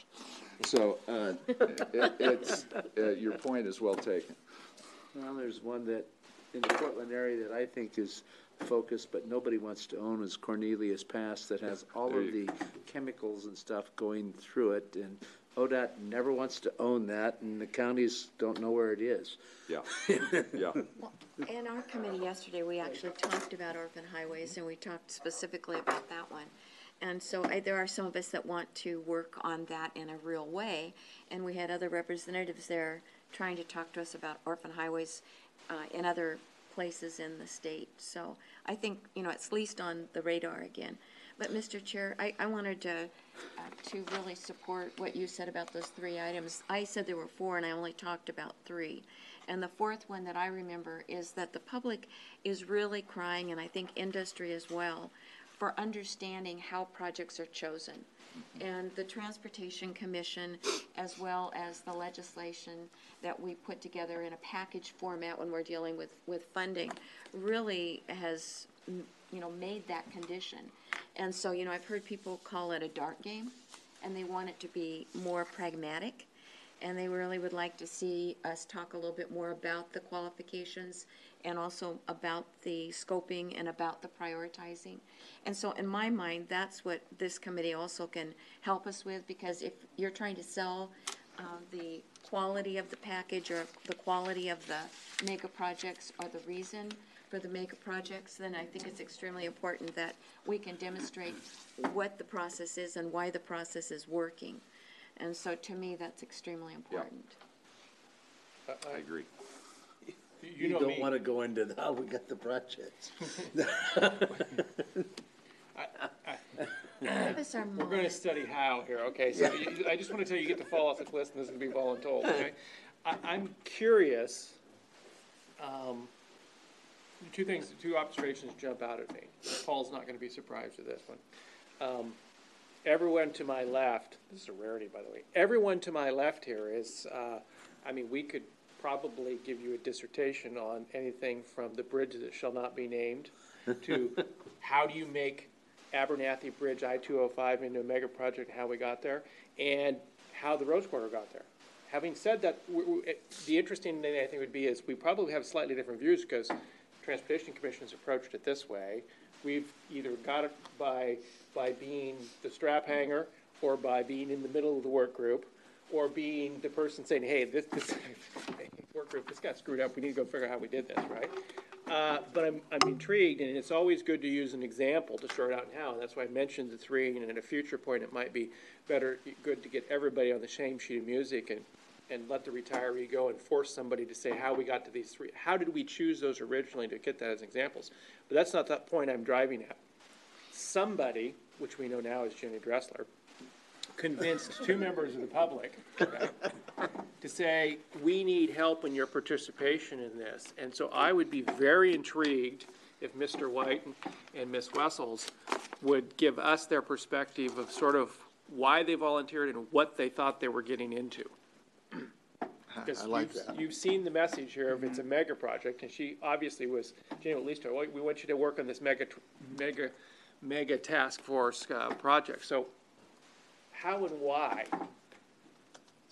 So uh, it, it's, uh, your point is well taken.
Well, there's one that, in the Portland area that I think is focused, but nobody wants to own, is Cornelius Pass, that has all of the chemicals and stuff going through it, and O D O T never wants to own that, and the counties don't know where it is.
Yeah, yeah.
Well, in our committee yesterday, we actually talked about orphan highways, and we talked specifically about that one. And so I, there are some of us that want to work on that in a real way, and we had other representatives there trying to talk to us about orphan highways uh, in other places in the state. So I think, you know, it's least on the radar again. But Mister Chair, I, I wanted to, uh, to really support what you said about those three items. I said there were four and I only talked about three. And the fourth one that I remember is that the public is really crying, and I think industry as well, for understanding how projects are chosen. And the Transportation Commission, as well as the legislation that we put together in a package format when we're dealing with, with funding, really has, you know, made that condition. And so, you know, I've heard people call it a dart game, and they want it to be more pragmatic, and they really would like to see us talk a little bit more about the qualifications and also about the scoping and about the prioritizing. And so in my mind, that's what this committee also can help us with, because if you're trying to sell uh, the quality of the package or the quality of the mega projects or the reason for the mega projects, then I think it's extremely important that we can demonstrate what the process is and why the process is working. And so to me, that's extremely important.
Yeah. I agree.
You
You
know
don't
me.
want to go into the- how we got the projects.
Give us our
We're going to
moment.
study how here, okay? So you, I just want to tell you, you get to fall off the cliff, and this is going to be voluntold, okay? I, I'm curious. Um, two things, two observations jump out at me. Paul's not going to be surprised with this one. Um, everyone to my left, this is a rarity, by the way. Everyone to my left here is, uh, I mean, we could probably give you a dissertation on anything from the bridge that shall not be named to how do you make Abernathy Bridge I two oh five into a mega project, how we got there, and how the Rose Quarter got there. Having said that, we, we, it, the interesting thing I think would be is we probably have slightly different views because Transportation Commission has approached it this way. We've either got it by, by being the strap hanger or by being in the middle of the work group or being the person saying, hey, this, this work group, this got screwed up, we need to go figure out how we did this, right? Uh, but I'm, I'm intrigued, and it's always good to use an example to start out how, and that's why I mentioned the three, and at a future point, it might be better, good to get everybody on the same sheet of music and, and let the retiree go and force somebody to say how we got to these three. How did we choose those originally to get that as examples? But that's not that point I'm driving at. Somebody, which we know now is Jenny Dressler, convinced two members of the public, okay, to say, we need help in your participation in this. And so I would be very intrigued if Mister White and, and Miz Wessels would give us their perspective of sort of why they volunteered and what they thought they were getting into. Because
I like
you've,
that.
you've seen the message here of it's a mega project, and she obviously was, you know, at least, oh, we want you to work on this mega, mega, mega task force uh, project. So how and why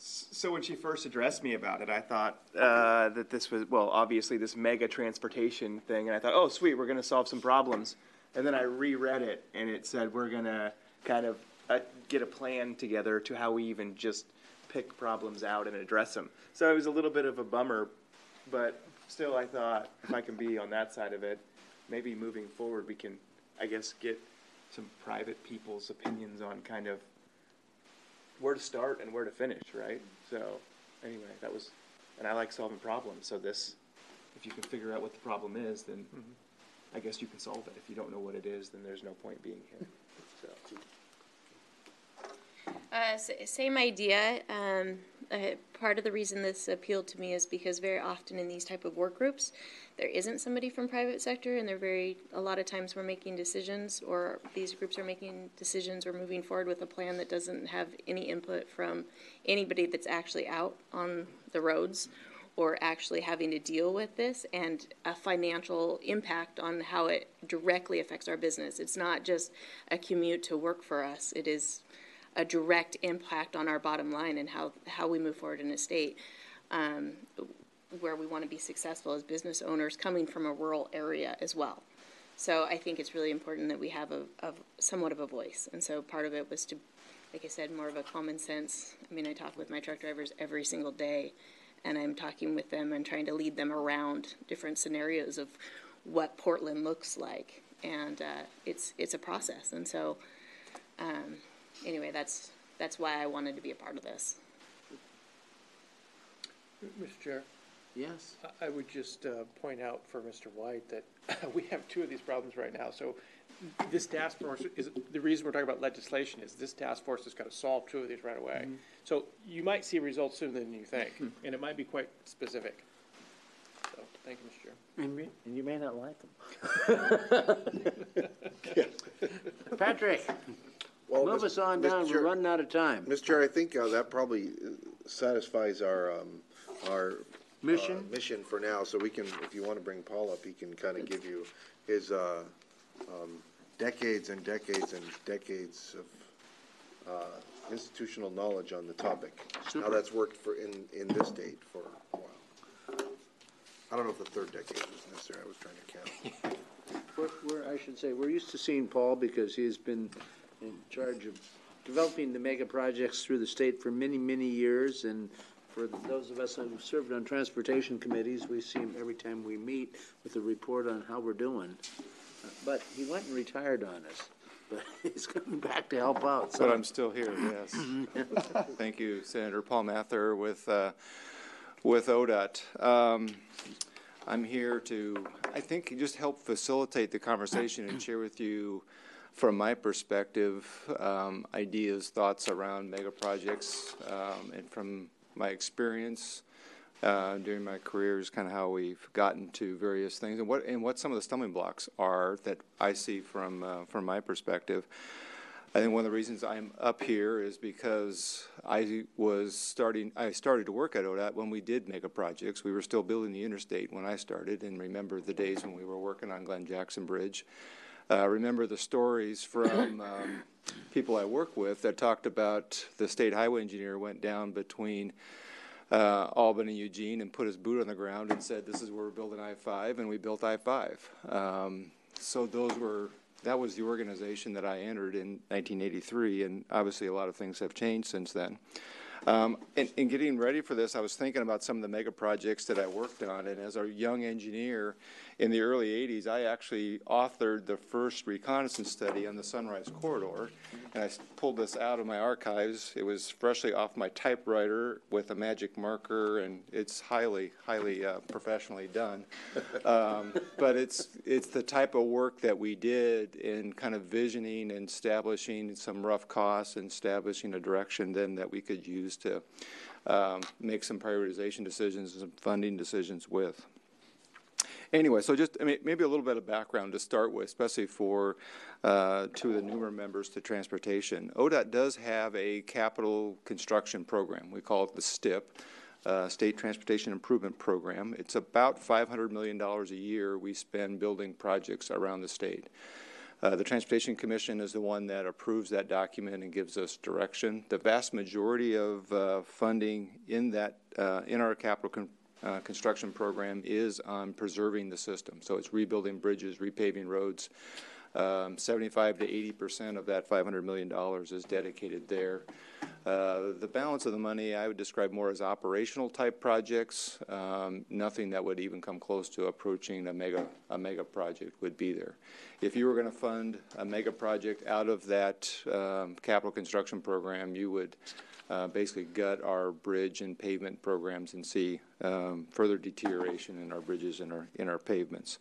So when she first addressed me about it, I thought uh, that this was, well, obviously this mega transportation thing, and I thought, oh, sweet, we're going to solve some problems. And then I reread it, and it said we're going to kind of uh, get a plan together to how we even just pick problems out and address them. So it was a little bit of a bummer, but still I thought if I can be on that side of it, maybe moving forward we can, I guess, get some private people's opinions on kind of where to start and where to finish, right? So anyway, that was, and I like solving problems. So this, if you can figure out what the problem is, then mm-hmm. I guess you can solve it. If you don't know what it is, then there's no point being here. So.
Uh, s- same idea. Um, uh, part of the reason this appealed to me is because very often in these type of work groups, there isn't somebody from private sector, and they're very, a lot of times we're making decisions, or these groups are making decisions or moving forward with a plan that doesn't have any input from anybody that's actually out on the roads or actually having to deal with this, and a financial impact on how it directly affects our business. It's not just a commute to work for us. It is a direct impact on our bottom line and how, how we move forward in a state um, where we want to be successful as business owners coming from a rural area as well. So I think it's really important that we have a, a somewhat of a voice. And so part of it was to, like I said, more of a common sense. I mean, I talk with my truck drivers every single day, and I'm talking with them and trying to lead them around different scenarios of what Portland looks like. And uh, it's it's a process. And so um, anyway, that's that's why I wanted to be a part of this.
Mister Chair,
Yes.
I- I would just uh, point out for Mister White that we have two of these problems right now. So this task force is, the reason we're talking about legislation is this task force has got to solve two of these right away. Mm-hmm. So you might see results sooner than you think, mm-hmm. and it might be quite specific. So thank you, Mister Chair.
And, we, and you may not like them. Patrick,
Well,
move
Mister
us on
Mister
down.
Chair-
We're running out of time.
Mister Chair, I think uh, that probably uh, satisfies our, um, our
Mission?
uh, mission for now, so we can, if you want to bring Paul up, he can kind of give you his uh, um, decades and decades and decades of uh, institutional knowledge on the topic.
Super.
How that's worked for, in, in this state for a while. I don't know if the third decade was necessary, I was trying to count.
We're, we're, I should say, we're used to seeing Paul because he's been in charge of developing the mega projects through the state for many, many years. And for those of us who've served on transportation committees, we see him every time we meet with a report on how we're doing. Uh, But he went and retired on us, but he's coming back to help out.
But I'm still here, yes. Thank you, Senator Paul Mather with, uh, with O D O T. Um, I'm here to, I think, just help facilitate the conversation and share with you, from my perspective, um, ideas, thoughts around mega projects, um, and from my experience uh, during my career is kind of how we've gotten to various things, and what and what some of the stumbling blocks are that I see from uh, from my perspective. I think one of the reasons I'm up here is because I was starting, I started to work at O D O T when we did mega projects. We were still building the interstate when I started, and remember the days when we were working on Glen Jackson Bridge. Uh, remember the stories from um, people I work with that talked about the state highway engineer went down between uh, Albany and Eugene and put his boot on the ground and said, this is where we're building I five, and we built I five. Um, so those were, that was the organization that I entered in nineteen eighty-three, and obviously a lot of things have changed since then. Um, in, in getting ready for this, I was thinking about some of the mega projects that I worked on, and as a young engineer in the early eighties, I actually authored the first reconnaissance study on the Sunrise Corridor, and I pulled this out of my archives. It was freshly off my typewriter with a magic marker, and it's highly, highly uh, professionally done. Um, but it's it's the type of work that we did in kind of visioning and establishing some rough costs and establishing a direction then that we could use to um, make some prioritization decisions and some funding decisions with. Anyway, so just I mean, maybe a little bit of background to start with, especially for uh, two of the newer members to transportation. O D O T does have a capital construction program. We call it the STIP, uh, State Transportation Improvement Program. It's about five hundred million dollars a year we spend building projects around the state. Uh, the Transportation Commission is the one that approves that document and gives us direction. The vast majority of uh, funding in that uh, in our capital con- uh, construction program is on preserving the system. So it's rebuilding bridges, repaving roads. Um, seventy-five to eighty percent of that five hundred million dollars is dedicated there. Uh, the balance of the money I would describe more as operational type projects. Um, nothing that would even come close to approaching a mega a mega project would be there. If you were going to fund a mega project out of that um, capital construction program, you would uh, basically gut our bridge and pavement programs and see um, further deterioration in our bridges and our in our pavements.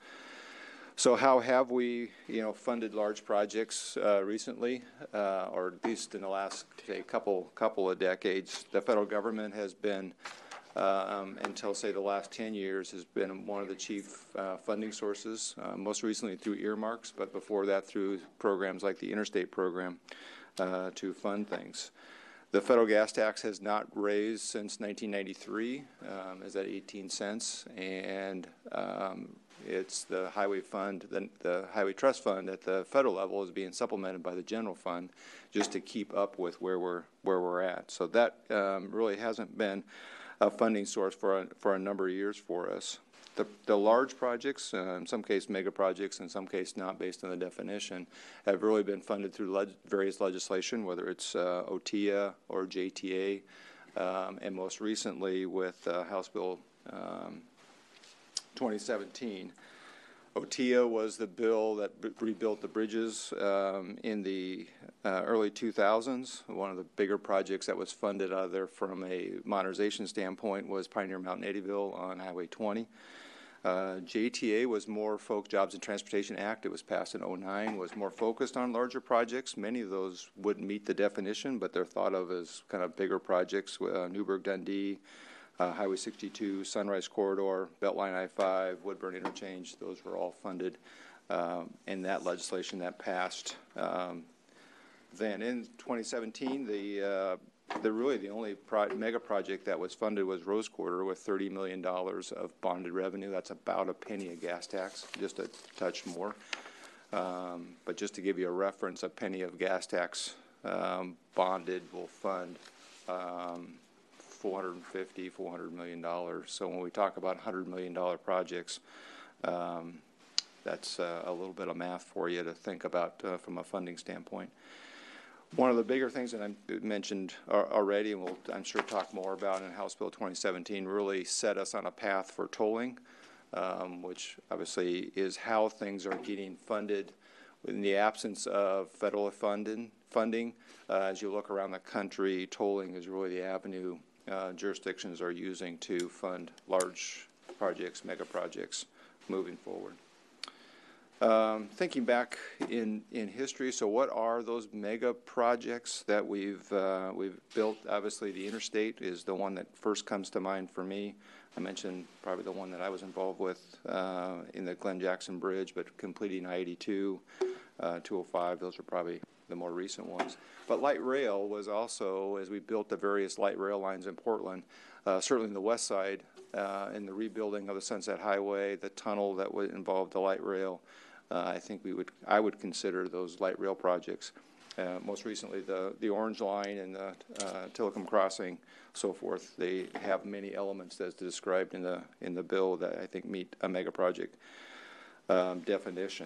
So how have we, you know, funded large projects uh, recently, uh, or at least in the last say, couple couple of decades? The federal government has been, um, until say the last ten years, has been one of the chief uh, funding sources. Uh, most recently through earmarks, but before that through programs like the Interstate Program uh, to fund things. The federal gas tax has not raised since nineteen ninety-three. Um, is at eighteen cents, and um, it's the highway fund, the, the highway trust fund at the federal level is being supplemented by the general fund just to keep up with where we're where we're at. So that um, really hasn't been a funding source for a, for a number of years for us. The, the large projects, uh, in some cases mega projects, in some cases not based on the definition, have really been funded through leg- various legislation, whether it's uh, O T I A or J T A, um, and most recently with uh, House Bill um, twenty seventeen. O T I A was the bill that b- rebuilt the bridges um, in the uh, early two thousands. One of the bigger projects that was funded out of there from a modernization standpoint was Pioneer Mountain Eddyville on Highway twenty. Uh, J T A was more folk Jobs and Transportation Act. It was passed in oh nine, was more focused on larger projects. Many of those wouldn't meet the definition, but they're thought of as kind of bigger projects, uh, Newburgh Dundee, uh, Highway sixty-two, Sunrise Corridor, Beltline I five, Woodburn Interchange. Those were all funded um, in that legislation that passed. Um, then in twenty seventeen, the uh, The really the only pro- mega project that was funded was Rose Quarter with thirty million dollars of bonded revenue. That's about a penny of gas tax, just a touch more. Um, but just to give you a reference, a penny of gas tax um, bonded will fund um, four hundred fifty, four hundred million dollars. So when we talk about one hundred million dollars projects, um, that's uh, a little bit of math for you to think about uh, from a funding standpoint. One of the bigger things that I mentioned already, and we'll, I'm sure, talk more about in House Bill twenty seventeen, really set us on a path for tolling, um, which obviously is how things are getting funded in the absence of federal funding. funding. Uh, as you look around the country, tolling is really the avenue uh, jurisdictions are using to fund large projects, mega projects, moving forward. Um, thinking back in, in history, so what are those mega projects that we've uh, we've built? Obviously, the interstate is the one that first comes to mind for me. I mentioned probably the one that I was involved with uh, in the Glenn Jackson Bridge, but completing I eighty-two, uh, two oh five, those are probably the more recent ones. But light rail was also, as we built the various light rail lines in Portland, uh, certainly in the west side, uh, in the rebuilding of the Sunset Highway, the tunnel that would involve the light rail. Uh, I think we would, I would consider those light rail projects. Uh, most recently, the, the Orange Line and the uh, Tillicum Crossing, so forth. They have many elements as described in the in the bill that I think meet a mega project um, definition.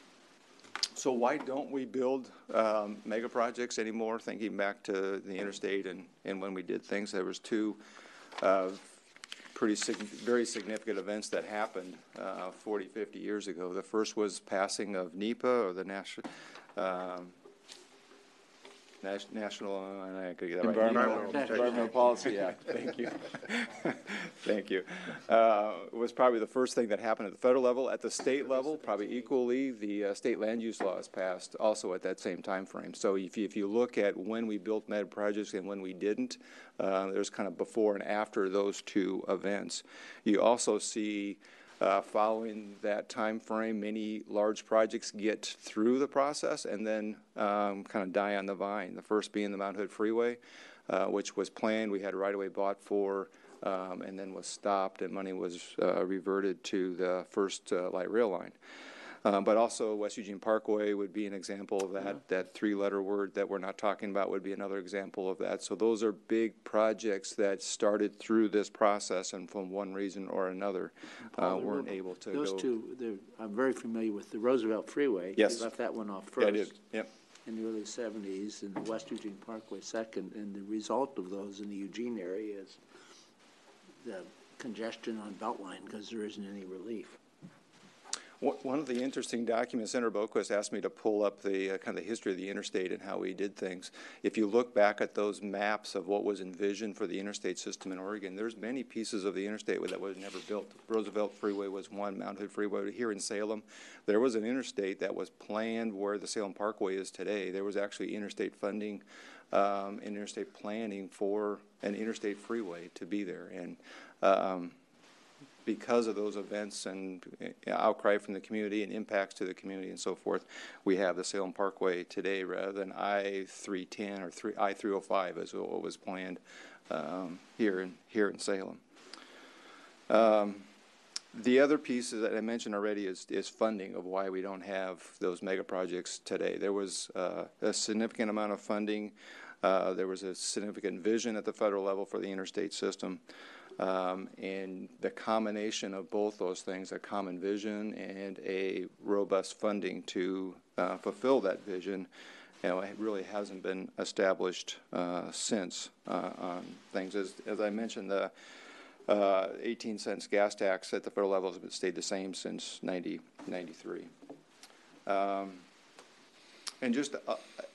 So why don't we build um, mega projects anymore? Thinking back to the interstate and, and when we did things, there was two uh, pretty sig- very significant events that happened uh, forty, fifty years ago. The first was passing of NEPA, or the National um, Nas- National uh, I could get that right.
Environmental
NEPA, Environmental Policy Act. Thank you. Thank you. Uh, it was probably the first thing that happened at the federal level. At the state level, probably equally, the uh, state land use laws passed also at that same time frame. So if you, if you look at when we built mega projects and when we didn't, uh, there's kind of before and after those two events. You also see uh, following that time frame, many large projects get through the process and then um, kind of die on the vine. The first being the Mount Hood Freeway, uh, which was planned. We had right-of-way bought for. Um, and then was stopped, and money was uh, reverted to the first uh, light rail line. Uh, but also West Eugene Parkway would be an example of that. That three-letter word that we're not talking about would be another example of that. So those are big projects that started through this process and from one reason or another uh,
Paul,
weren't
the-
able to
Those
go.
two, they're- I'm very familiar with the Roosevelt Freeway.
Yes.
You left that one off
Yeah, I
first.
did. Yep.
In the early seventies, and the West Eugene Parkway second, and the result of those in the Eugene area is the congestion on Beltline, because there isn't any relief.
One one of the interesting documents, Senator Boquist asked me to pull up the uh, kind of the history of the interstate and how we did things. If you look back at those maps of what was envisioned for the interstate system in Oregon, there's many pieces of the interstate that was never built. Roosevelt Freeway was one, Mount Hood Freeway. Here in Salem, there was an interstate that was planned where the Salem Parkway is today. There was actually interstate funding um, and interstate planning for an interstate freeway to be there. And um, because of those events and outcry from the community and impacts to the community and so forth, we have the Salem Parkway today rather than I three ten or three, I three oh five as what was planned um, here in here in Salem. Um, the other piece that I mentioned already is, is funding of why we don't have those mega projects today. There was uh, a significant amount of funding. Uh, there was a significant vision at the federal level for the interstate system. Um, and the combination of both those things, a common vision and a robust funding to uh, fulfill that vision, you know, it really hasn't been established uh, since uh, on things. As, as I mentioned, the uh, eighteen cents gas tax at the federal level has stayed the same since nineteen ninety-three. Um, and just uh,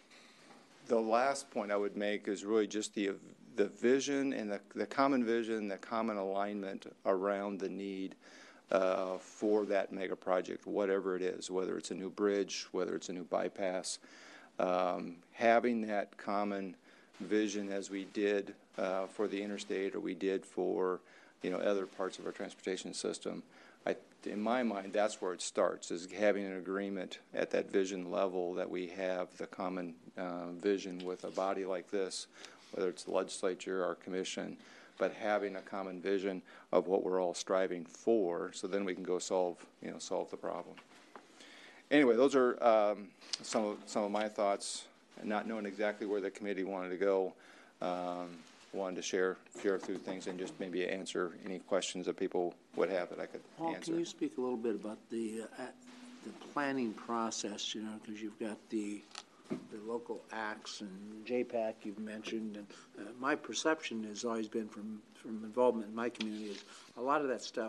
the last point I would make is really just the the vision and the, the common vision, the common alignment around the need uh, for that mega project, whatever it is, whether it's a new bridge, whether it's a new bypass, um, having that common vision as we did uh, for the interstate or we did for, you know, other parts of our transportation system. I, in my mind, that's where it starts, is having an agreement at that vision level that we have the common uh, vision with a body like this, whether it's the legislature or commission, but having a common vision of what we're all striving for, so then we can go solve, you know, solve the problem. Anyway, those are um, some of some of my thoughts. And not knowing exactly where the committee wanted to go, um, wanted to share share through things and just maybe answer any questions that people would have that I could
Paul,
answer.
can you speak a little bit about the uh, the planning process? You know, because you've got the the local acts and J PAC you've mentioned, and uh, my perception has always been from from involvement in my community is a lot of that stuff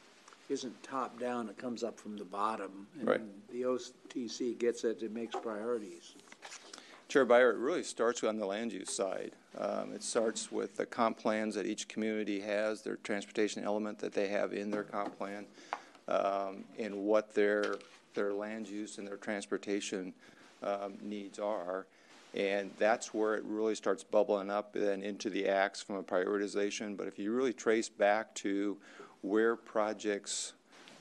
isn't top down; it comes up from the bottom, and
Right.
the O T C gets it; it makes priorities.
Chair Byer, it really starts on the land use side. Um, it starts with the comp plans that each community has, their transportation element that they have in their comp plan, um, and what their their land use and their transportation um, needs are. And that's where it really starts bubbling up then into the acts from a prioritization. But if you really trace back to where projects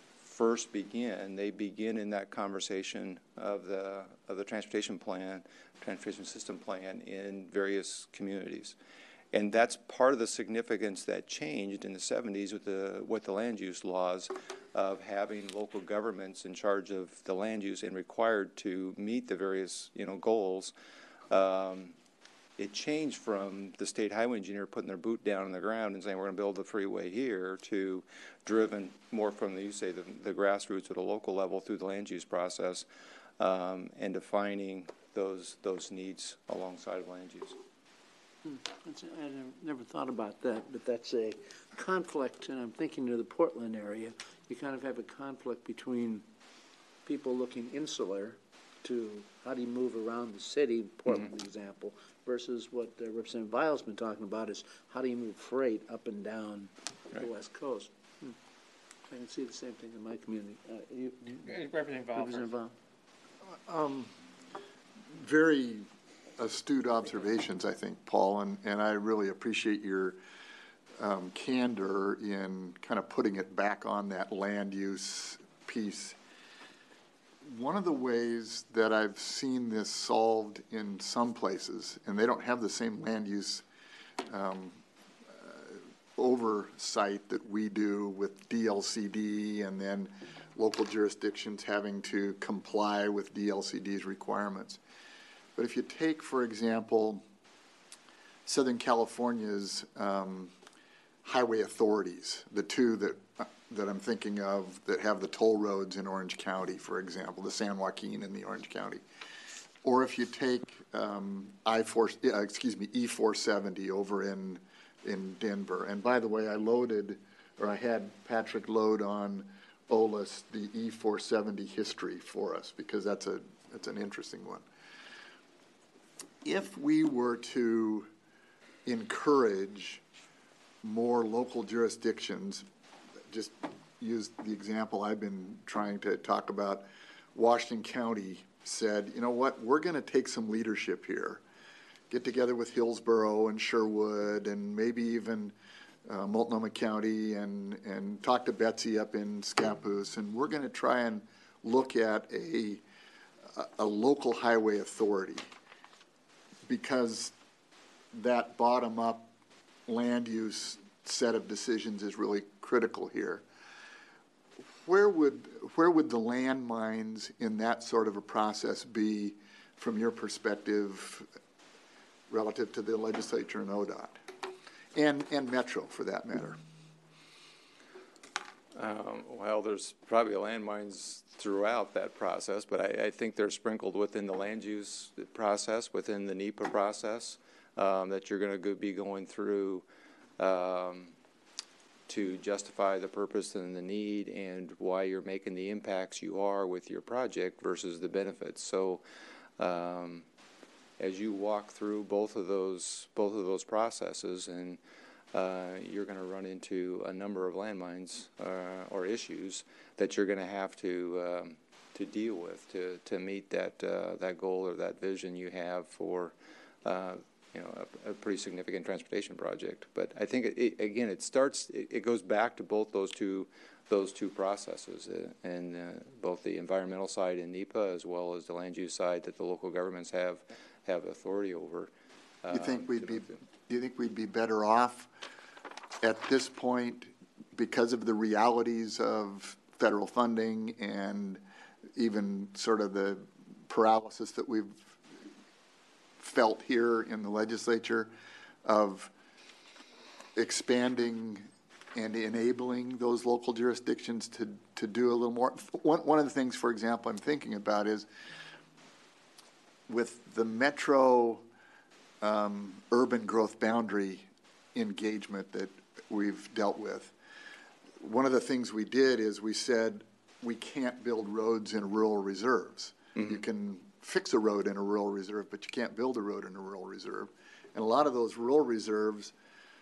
first begin, they begin in that conversation of the of the transportation plan, transportation system plan in various communities. And that's part of the significance that changed in the seventies with the with the land use laws of having local governments in charge of the land use and required to meet the various, you know, goals. Um, it changed from the state highway engineer putting their boot down on the ground and saying we're going to build the freeway here to driven more from the, you say, the, the grassroots at a local level through the land use process um, and defining those those needs alongside of land use.
Hmm. That's, I never, never thought about that, but that's a conflict, and I'm thinking of the Portland area. You kind of have a conflict between people looking insular to how do you move around the city, Portland mm-hmm. example, versus what uh, Representative Vile's been talking about is how do you move freight up and down right. the West Coast. Hmm. I can see the same thing in my community. Uh, you, you,
Representative Vile.
Representative Vile.
Um, very astute observations, I think, Paul, and, and I really appreciate your um, candor in kind of putting it back on that land use piece. One of the ways that I've seen this solved in some places, and they don't have the same land use um, uh, oversight that we do with D L C D and then local jurisdictions having to comply with D L C D's requirements. But if you take, for example, Southern California's um, highway authorities, the two that uh, that I'm thinking of that have the toll roads in Orange County, for example, the San Joaquin in the Orange County, or if you take um, I four, uh, excuse me, E four seventy over in in Denver. And by the way, I loaded, or I had Patrick load on O L A S the E four seventy history for us, because that's a that's an interesting one. If we were to encourage more local jurisdictions, just use the example I've been trying to talk about, Washington County said, you know what, we're going to take some leadership here, get together with Hillsborough and Sherwood and maybe even uh, Multnomah County and, and talk to Betsy up in Scappoose, and we're going to try and look at a, a, a local highway authority, because that bottom-up land use set of decisions is really critical here. Where would where would the landmines in that sort of a process be, from your perspective, relative to the legislature and O D O T, and and Metro for that matter?
Um, well, there's probably landmines throughout that process, but I, I think they're sprinkled within the land use process, within the NEPA process, um, that you're going to be going through um, to justify the purpose and the need and why you're making the impacts you are with your project versus the benefits. So um, as you walk through both of those both of those processes, and Uh, you're going to run into a number of landmines uh, or issues that you're going to have to um, to deal with to to meet that uh, that goal or that vision you have for uh, you know a, a pretty significant transportation project. But I think it, it, again it starts it, it goes back to both those two those two processes, uh, and uh, both the environmental side in NEPA as well as the land use side that the local governments have have authority over.
You think
um,
we'd be, do you think we'd be better off at this point, because of the realities of federal funding and even sort of the paralysis that we've felt here in the legislature, of expanding and enabling those local jurisdictions to, to do a little more? One, one of the things, for example, I'm thinking about is with the Metro Um, urban growth boundary engagement that we've dealt with. One of the things we did is we said we can't build roads in rural reserves. Mm-hmm. You can fix a road in a rural reserve, but you can't build a road in a rural reserve. And a lot of those rural reserves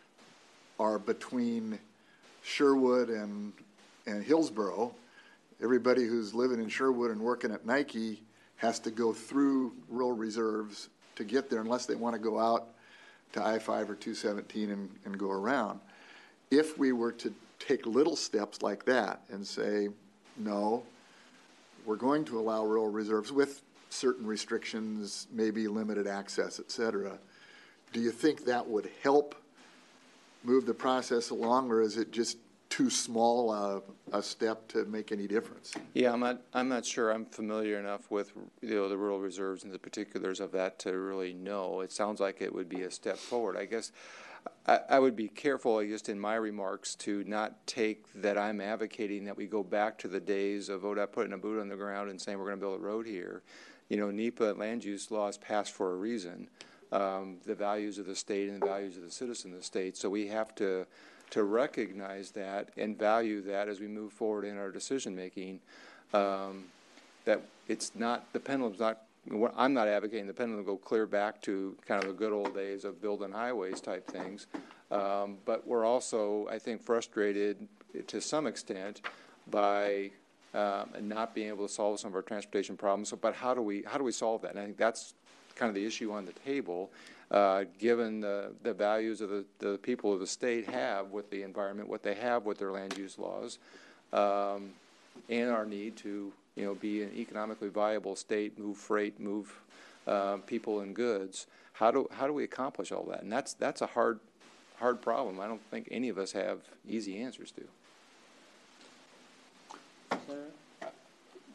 are between Sherwood and, and Hillsborough. Everybody who's living in Sherwood and working at Nike has to go through rural reserves to get there, unless they want to go out to I five or two seventeen and, and go around. If we were to take little steps like that and say, no, we're going to allow rural reserves with certain restrictions, maybe limited access, et cetera, do you think that would help move the process along, or is it just too small a, a step to make any difference?
Yeah, I'm not. I'm not sure. I'm familiar enough with you know the rural reserves and the particulars of that to really know. It sounds like it would be a step forward. I guess I, I would be careful, just in my remarks, to not take that I'm advocating that we go back to the days of O D O T putting a boot on the ground and saying we're going to build a road here. You know, NEPA land use laws passed for a reason. Um, the values of the state and the values of the citizen of the state. So we have to. to recognize that and value that as we move forward in our decision making, um, that it's not, the pendulum's not, I'm not advocating the pendulum go clear back to kind of the good old days of building highways type things, um, but we're also, I think, frustrated to some extent by um, not being able to solve some of our transportation problems. So, but how do we how do we solve that? And I think that's kind of the issue on the table. Uh, given the, the values of the, the people of the state have with the environment, what they have with their land use laws, um, and our need to, you know, be an economically viable state, move freight, move uh, people and goods. How do how do we accomplish all that? And that's that's a hard hard problem. I don't think any of us have easy answers to.
Sarah?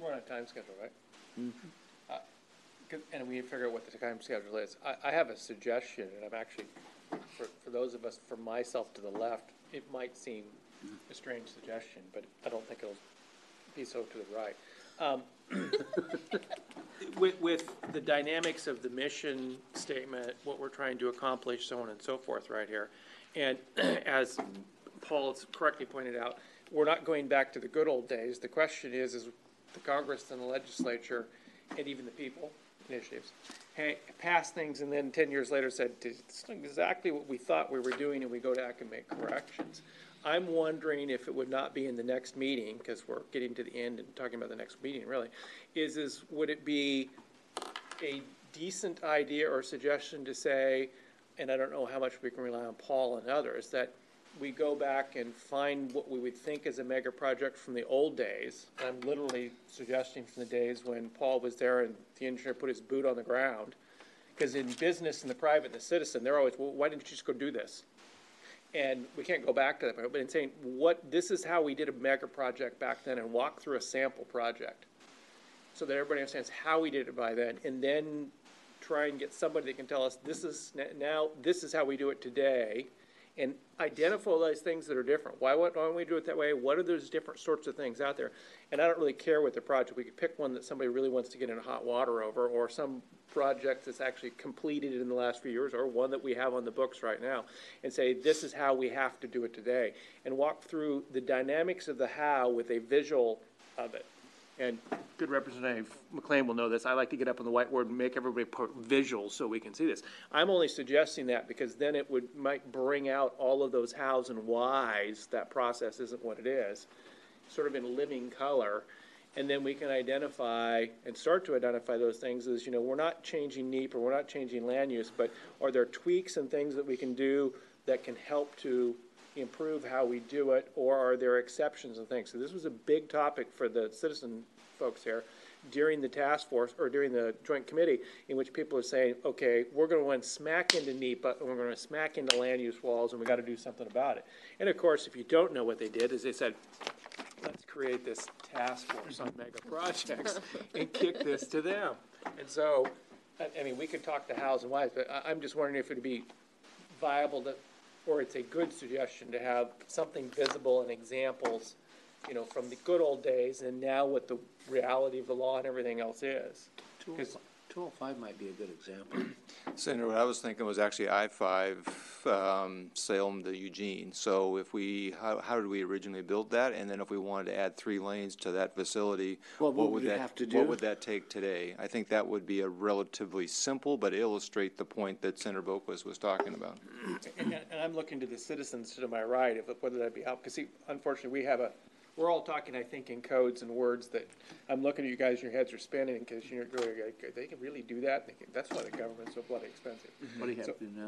we're on a time schedule, right? Uh, 'cause- And we figure out what the time schedule is. I, I have a suggestion, and I'm actually, for, for those of us, from myself to the left, it might seem a strange suggestion, but I don't think it'll be so to the right. Um, With, with the dynamics of the mission statement, what we're trying to accomplish, so on and so forth right here. And as Paul has correctly pointed out, we're not going back to the good old days. The question is, is the Congress and the legislature and even the people initiatives hey, pass things and then ten years later said, it's not exactly what we thought we were doing, and we go back and make corrections. I'm wondering if it would not be in the next meeting, because we're getting to the end and talking about the next meeting, really, is, is would it be a decent idea or suggestion to say, and I don't know how much we can rely on Paul and others, that we go back and find what we would think is a mega project from the old days. I'm literally suggesting from the days when Paul was there and the engineer put his boot on the ground. Because in business and the private and the citizen, they're always, well, why didn't you just go do this? And we can't go back to that, but in saying, what, this is how we did a mega project back then, and walk through a sample project so that everybody understands how we did it by then, and then try and get somebody that can tell us, this is now, this is how we do it today, and identify those things that are different. Why, why don't we do it that way? What are those different sorts of things out there? And I don't really care what the project, we could pick one that somebody really wants to get in hot water over, or some project that's actually completed in the last few years, or one that we have on the books right now, and say, this is how we have to do it today, and walk through the dynamics of the how with a visual of it. And good Representative McLean will know this. I like to get up on the whiteboard and make everybody put visuals so we can see this. I'm only suggesting that because then it would, might bring out all of those hows and whys. That process isn't what it is, sort of in living color. And then we can identify and start to identify those things as, you know, we're not changing N E P or we're not changing land use, but are there tweaks and things that we can do that can help to improve how we do it, or are there exceptions and things? So this was a big topic for the citizen folks here during the task force, or during the joint committee, in which people are saying, okay, we're going to run smack into N E P A, and we're going to smack into land use walls, and we got to do something about it. And of course, if you don't know what they did, is they said, let's create this task force on mega projects and kick this to them. And so, I, I mean, we could talk to hows and whys, but I, I'm just wondering if it'd be viable to, or it's a good suggestion to have something visible and examples, you know, from the good old days and now what the reality of the law and everything else is.
two oh five might be a good example.
Senator, what I was thinking was actually I five, um, Salem to Eugene. So if we, how, how did we originally build that? And then if we wanted to add three lanes to that facility,
Well, what
what
would
would
you
that,
have to do?
what would that take today? I think that would be a relatively simple, but illustrate the point that Senator Boquist was talking about.
And, and I'm looking to the citizens to my right, if, whether that be help, because see, unfortunately, we have a, we're all talking, I think, in codes and words that, I'm looking at you guys, your heads are spinning, because you're going, they can really do that? They can, that's why the government's so bloody expensive.
What do you have
So-
to do now?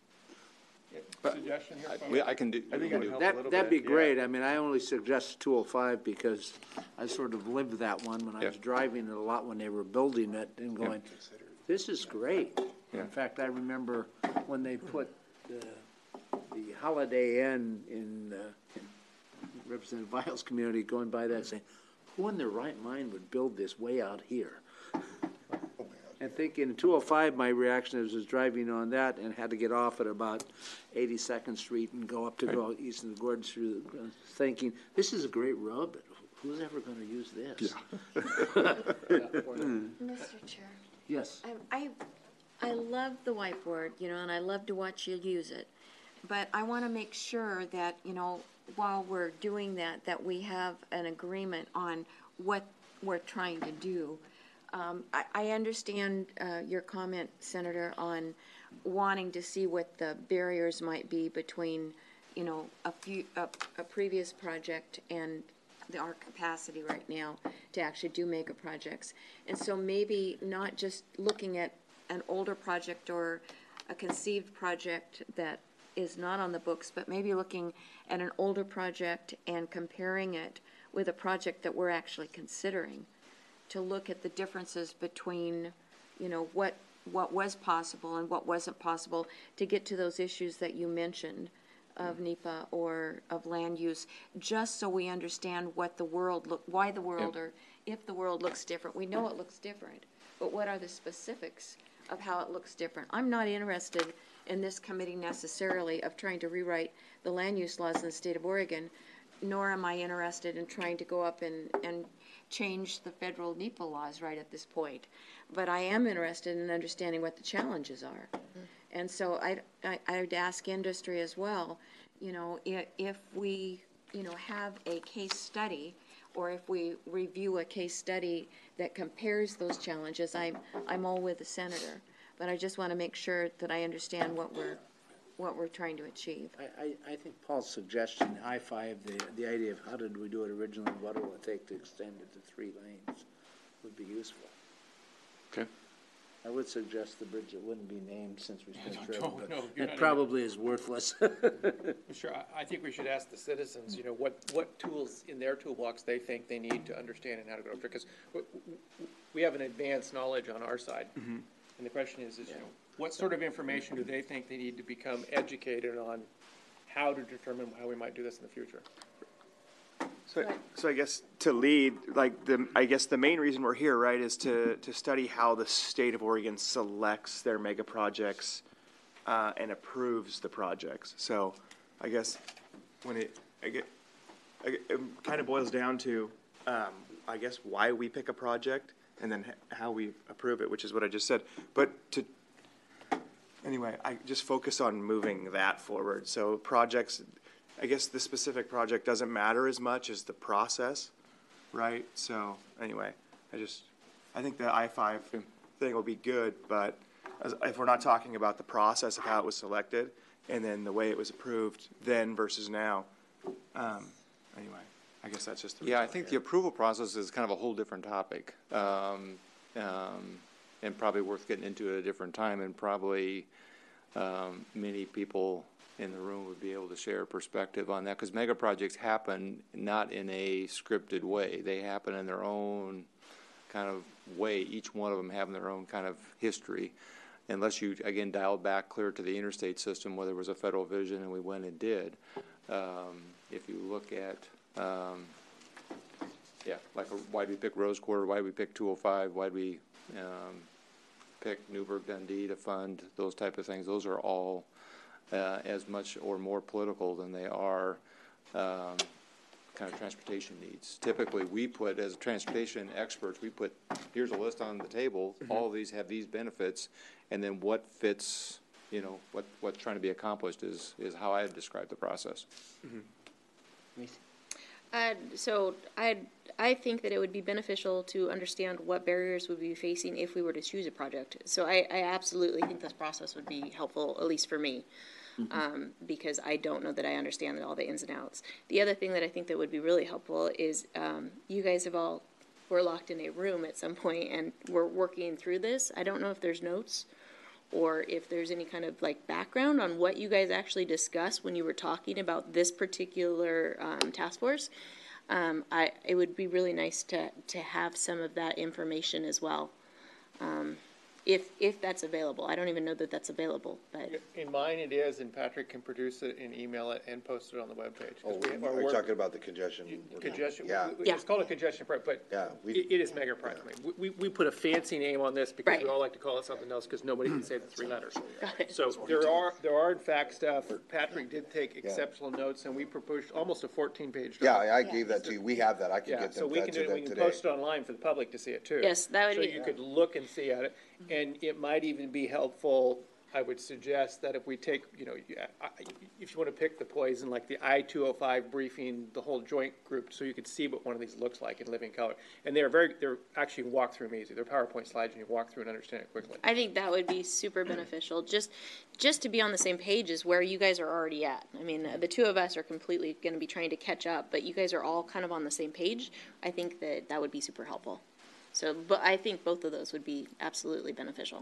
Suggestion here?
We, I can do.
I think
we
it
can
would
do-
help. a
That,
little
that'd be
bit, yeah.
great. I mean, I only suggest two oh five because I sort of lived that one when I was
Yeah.
driving it a lot when they were building it and going, this is great.
Yeah.
In fact, I remember when they put the, the Holiday Inn in, uh, in Representative Vile's community, going by that saying, who in their right mind would build this way out here? And thinking, in two oh five, my reaction is, was driving on that and had to get off at about eighty-second Street and go up to go east of the Gordon Street, uh, thinking, this is a great road, but who's ever going to use this?
Mister Chair,
Yes.
I, I, I love the whiteboard, you know, and I love to watch you use it. But I want to make sure that, you know, while we're doing that, that we have an agreement on what we're trying to do. Um, I, I understand, uh, your comment, Senator, on wanting to see what the barriers might be between, you know, a few, a, a previous project and the, our capacity right now to actually do mega projects. And so maybe not just looking at an older project or a conceived project that is not on the books, but maybe looking at an older project and comparing it with a project that we're actually considering, to look at the differences between, you know, what, what was possible and what wasn't possible, to get to those issues that you mentioned, of NEPA or of land use, just so we understand what the world look, why the world, or if the world looks different. We know it looks different, but what are the specifics of how it looks different? I'm not interested in this committee necessarily of trying to rewrite the land use laws in the state of Oregon, nor am I interested in trying to go up and, and change the federal NEPA laws right at this point. But I am interested in understanding what the challenges are. Mm-hmm. And so I, I, I'd ask industry as well, you know, if, if we, you know, have a case study, or if we review a case study that compares those challenges, I'm, I'm all with the senator. But I just want to make sure that I understand what we're, what we're trying to achieve.
I, I, I think Paul's suggestion, I five, the, the idea of how did we do it originally, what will it take to extend it to three lanes, would be useful.
Okay.
I would suggest the bridge that wouldn't be named since we spent
No,
forever,
no,
but
you're
it
not
probably is worthless.
Sure, I, I think we should ask the citizens, you know, what, what tools in their toolbox they think they need to understand and how to go after, because we, we have an advanced knowledge on our side. Mm-hmm. And the question is, is, you know, what sort of information do they think they need to become educated on how to determine how we might do this in the future?
So, so I guess to lead, like, the, I guess the main reason we're here, right, is to, to study how the state of Oregon selects their mega projects, uh, and approves the projects. So I guess when it, I get, I get, it kind of boils down to, um, I guess why we pick a project and then h- how we approve it, which is what I just said. But to, anyway, I just focus on moving that forward. So projects, I guess the specific project doesn't matter as much as the process, right? So anyway, I just, I think the I five thing will be good, but as, if we're not talking about the process of how it was selected and then the way it was approved then versus now, um, anyway, I guess that's just the
Yeah, I
reason
think
we're
the
here.
approval process is kind of a whole different topic, um, um, and probably worth getting into at a different time, and probably um, many people in the room would be able to share a perspective on that, because mega projects happen not in a scripted way. They happen in their own kind of way, each one of them having their own kind of history. Unless you, again, dialed back clear to the interstate system, where there was a federal vision and we went and did. Um, if you look at, um, yeah, like why'd we pick Rose Quarter, why'd we pick two oh five, why'd we um, pick Newburgh Dundee to fund, those type of things, those are all Uh, as much or more political than they are um, kind of transportation needs. Typically, we put, as transportation experts, we put, here's a list on the table, mm-hmm. all of these have these benefits, and then what fits, you know, what, what's trying to be accomplished is, is how I describe the process.
Mm-hmm.
Uh, so I I think that it would be beneficial to understand what barriers would be facing if we were to choose a project. So I, I absolutely think this process would be helpful, at least for me, mm-hmm. um, because I don't know that I understand all the ins and outs. The other thing that I think that would be really helpful is um, you guys have all were locked in a room at some point and we're working through this. I don't know if there's notes or if there's any kind of like background on what you guys actually discussed when you were talking about this particular um, task force. Um, I, it would be really nice to, to have some of that information as well, um, if, if that's available. I don't even know that that's available, but.
In mine it is, and Patrick can produce it and email it and post it on the webpage.
Oh,
We have our
are you
work-
talking about the congestion?
Congestion,
Yeah.
we- we- it's called a congestion, project, but
Yeah, we-
it, it is mega project. We, we, we put a fancy name on this because we
Right.
all like to call it something else because nobody can say the three letters.
Got it.
So there are, there are in fact stuff, Patrick did take exceptional notes and we proposed almost a fourteen page.
Yeah, I I gave that to you. We have that. I can
Yeah,
get
so
them
we
that
can
to
do it, we
them
can
today.
post it online for the public to see it too.
Yes, that would be-
So you could look and see at it, and it might even be helpful, I would suggest that if we take, you know, you- I- I- if you want to pick the poison, like the I two oh five briefing, the whole joint group, so you could see what one of these looks like in living color. And they're very, they're actually walk through them easy. They're PowerPoint slides and you walk through and understand it quickly.
I think that would be super beneficial, just, just to be on the same page as where you guys are already at. I mean, the two of us are completely going to be trying to catch up, but you guys are all kind of on the same page. I think that that would be super helpful. So, but I think both of those would be absolutely beneficial.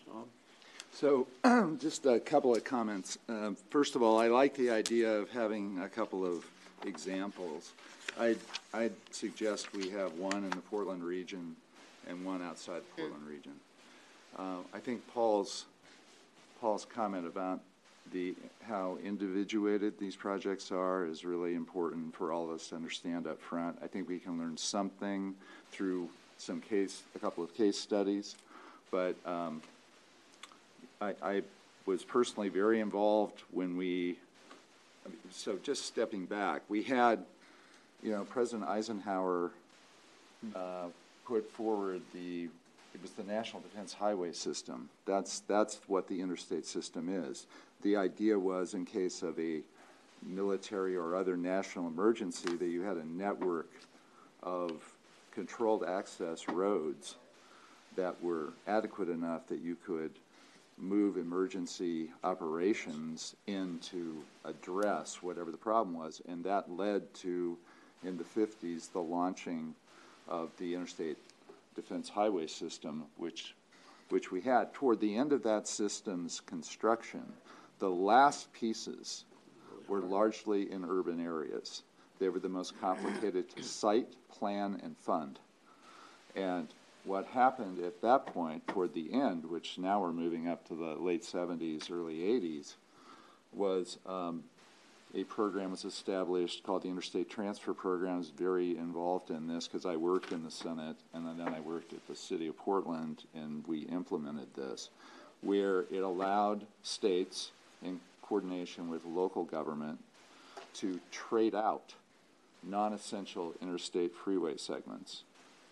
So, just a couple of comments. Um, First of all, I like the idea of having a couple of examples. I'd, I'd suggest we have one in the Portland region and one outside the Portland region. Uh, I think Paul's, Paul's comment about the, how individuated these projects are is really important for all of us to understand up front. I think we can learn something through some case, a couple of case studies, but um, I, I was personally very involved when we, so just stepping back, we had, you know, President Eisenhower uh, put forward the, it was the National Defense Highway System. That's, that's what the interstate system is. The idea was, in case of a military or other national emergency, that you had a network of controlled access roads that were adequate enough that you could move emergency operations in to address whatever the problem was. And that led to, in the fifties, the launching of the Interstate Defense Highway System, which, which we had. Toward the end of that system's construction, the last pieces were largely in urban areas. They were the most complicated to site, plan, and fund. And what happened at that point, toward the end, which now we're moving up to the late seventies, early eighties, was um, a program was established called the Interstate Transfer Program. I was very involved in this because I worked in the Senate, and then I worked at the City of Portland, and we implemented this, where it allowed states, in coordination with local government, to trade out non-essential interstate freeway segments,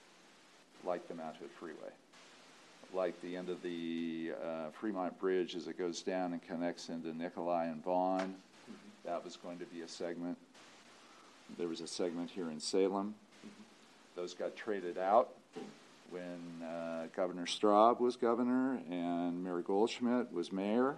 like the Mount Hood Freeway, like the end of the uh, Fremont Bridge as it goes down and connects into Nikolai and Vaughn. Mm-hmm. That was going to be a segment. There was a segment here in Salem. Mm-hmm. Those got traded out when uh, Governor Straub was governor and Mayor Goldschmidt was mayor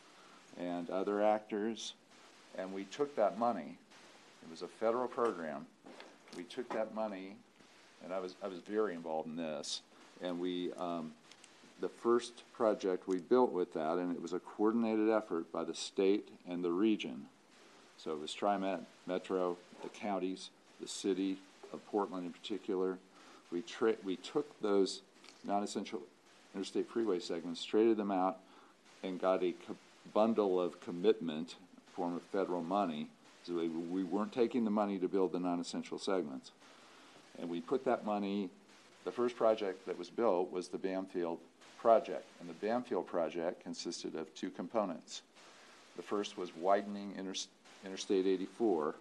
and other actors. And we took that money. It was a federal program. We took that money, and I was I was very involved in this. And we, um, the first project we built with that, and it was a coordinated effort by the state and the region. So it was TriMet, Metro, the counties, the city of Portland in particular. We tra- we took those non-essential interstate freeway segments, traded them out, and got a co- bundle of commitment, form of federal money. So we, we weren't taking the money to build the non-essential segments. And we put that money, the first project that was built was the Bamfield project. And the Bamfield project consisted of two components. The first was widening inter- Interstate eighty-four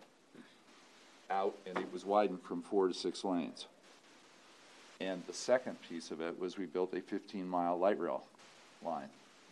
out, and it was widened from four to six lanes. And the second piece of it was we built a fifteen mile light rail line.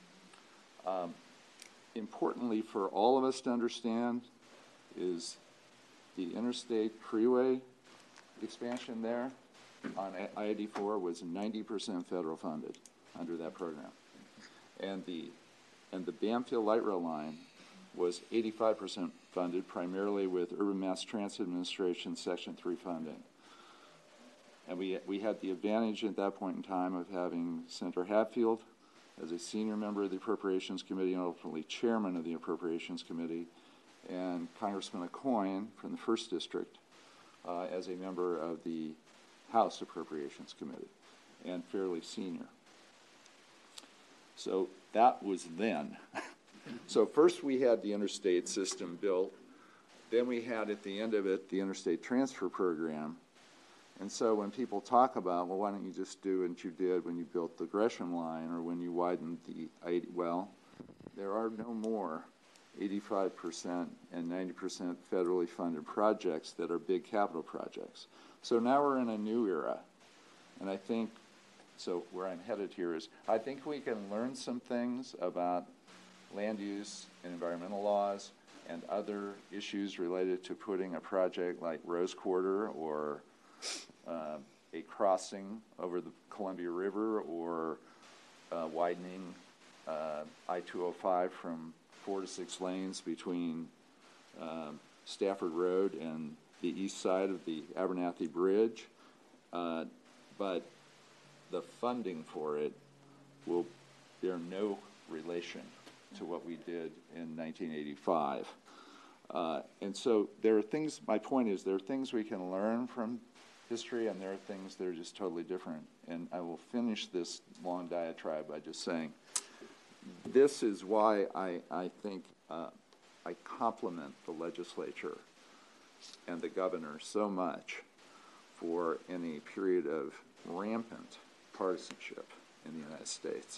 Um, importantly for all of us to understand is the interstate freeway expansion there on I eighty-four was ninety percent federal funded under that program. And the, and the Bamfield light rail line was eighty-five percent funded, primarily with Urban Mass Transit Administration Section three funding. And we, we had the advantage at that point in time of having Senator Hatfield as a senior member of the Appropriations Committee and ultimately chairman of the Appropriations Committee, and Congressman Aucoin from the first District uh, as a member of the House Appropriations Committee, and fairly senior. So that was then. So first we had the interstate system built, then we had at the end of it the Interstate Transfer Program. And so when people talk about, well, why don't you just do what you did when you built the Gresham Line or when you widened the, well, there are no more eighty-five percent and ninety percent federally funded projects that are big capital projects. So now we're in a new era. And I think, so where I'm headed here is, I think we can learn some things about land use and environmental laws and other issues related to putting a project like Rose Quarter or uh, a crossing over the Columbia River or uh, widening uh, I two oh five from four to six lanes between uh, Stafford Road and the east side of the Abernathy Bridge. Uh, but the funding for it will bear no relation to what we did in nineteen eighty-five. Uh, and so there are things, my point is, there are things we can learn from history, and there are things that are just totally different. And I will finish this long diatribe by just saying, this is why I, I think uh, I compliment the legislature and the governor so much for in a period of rampant partisanship in the United States,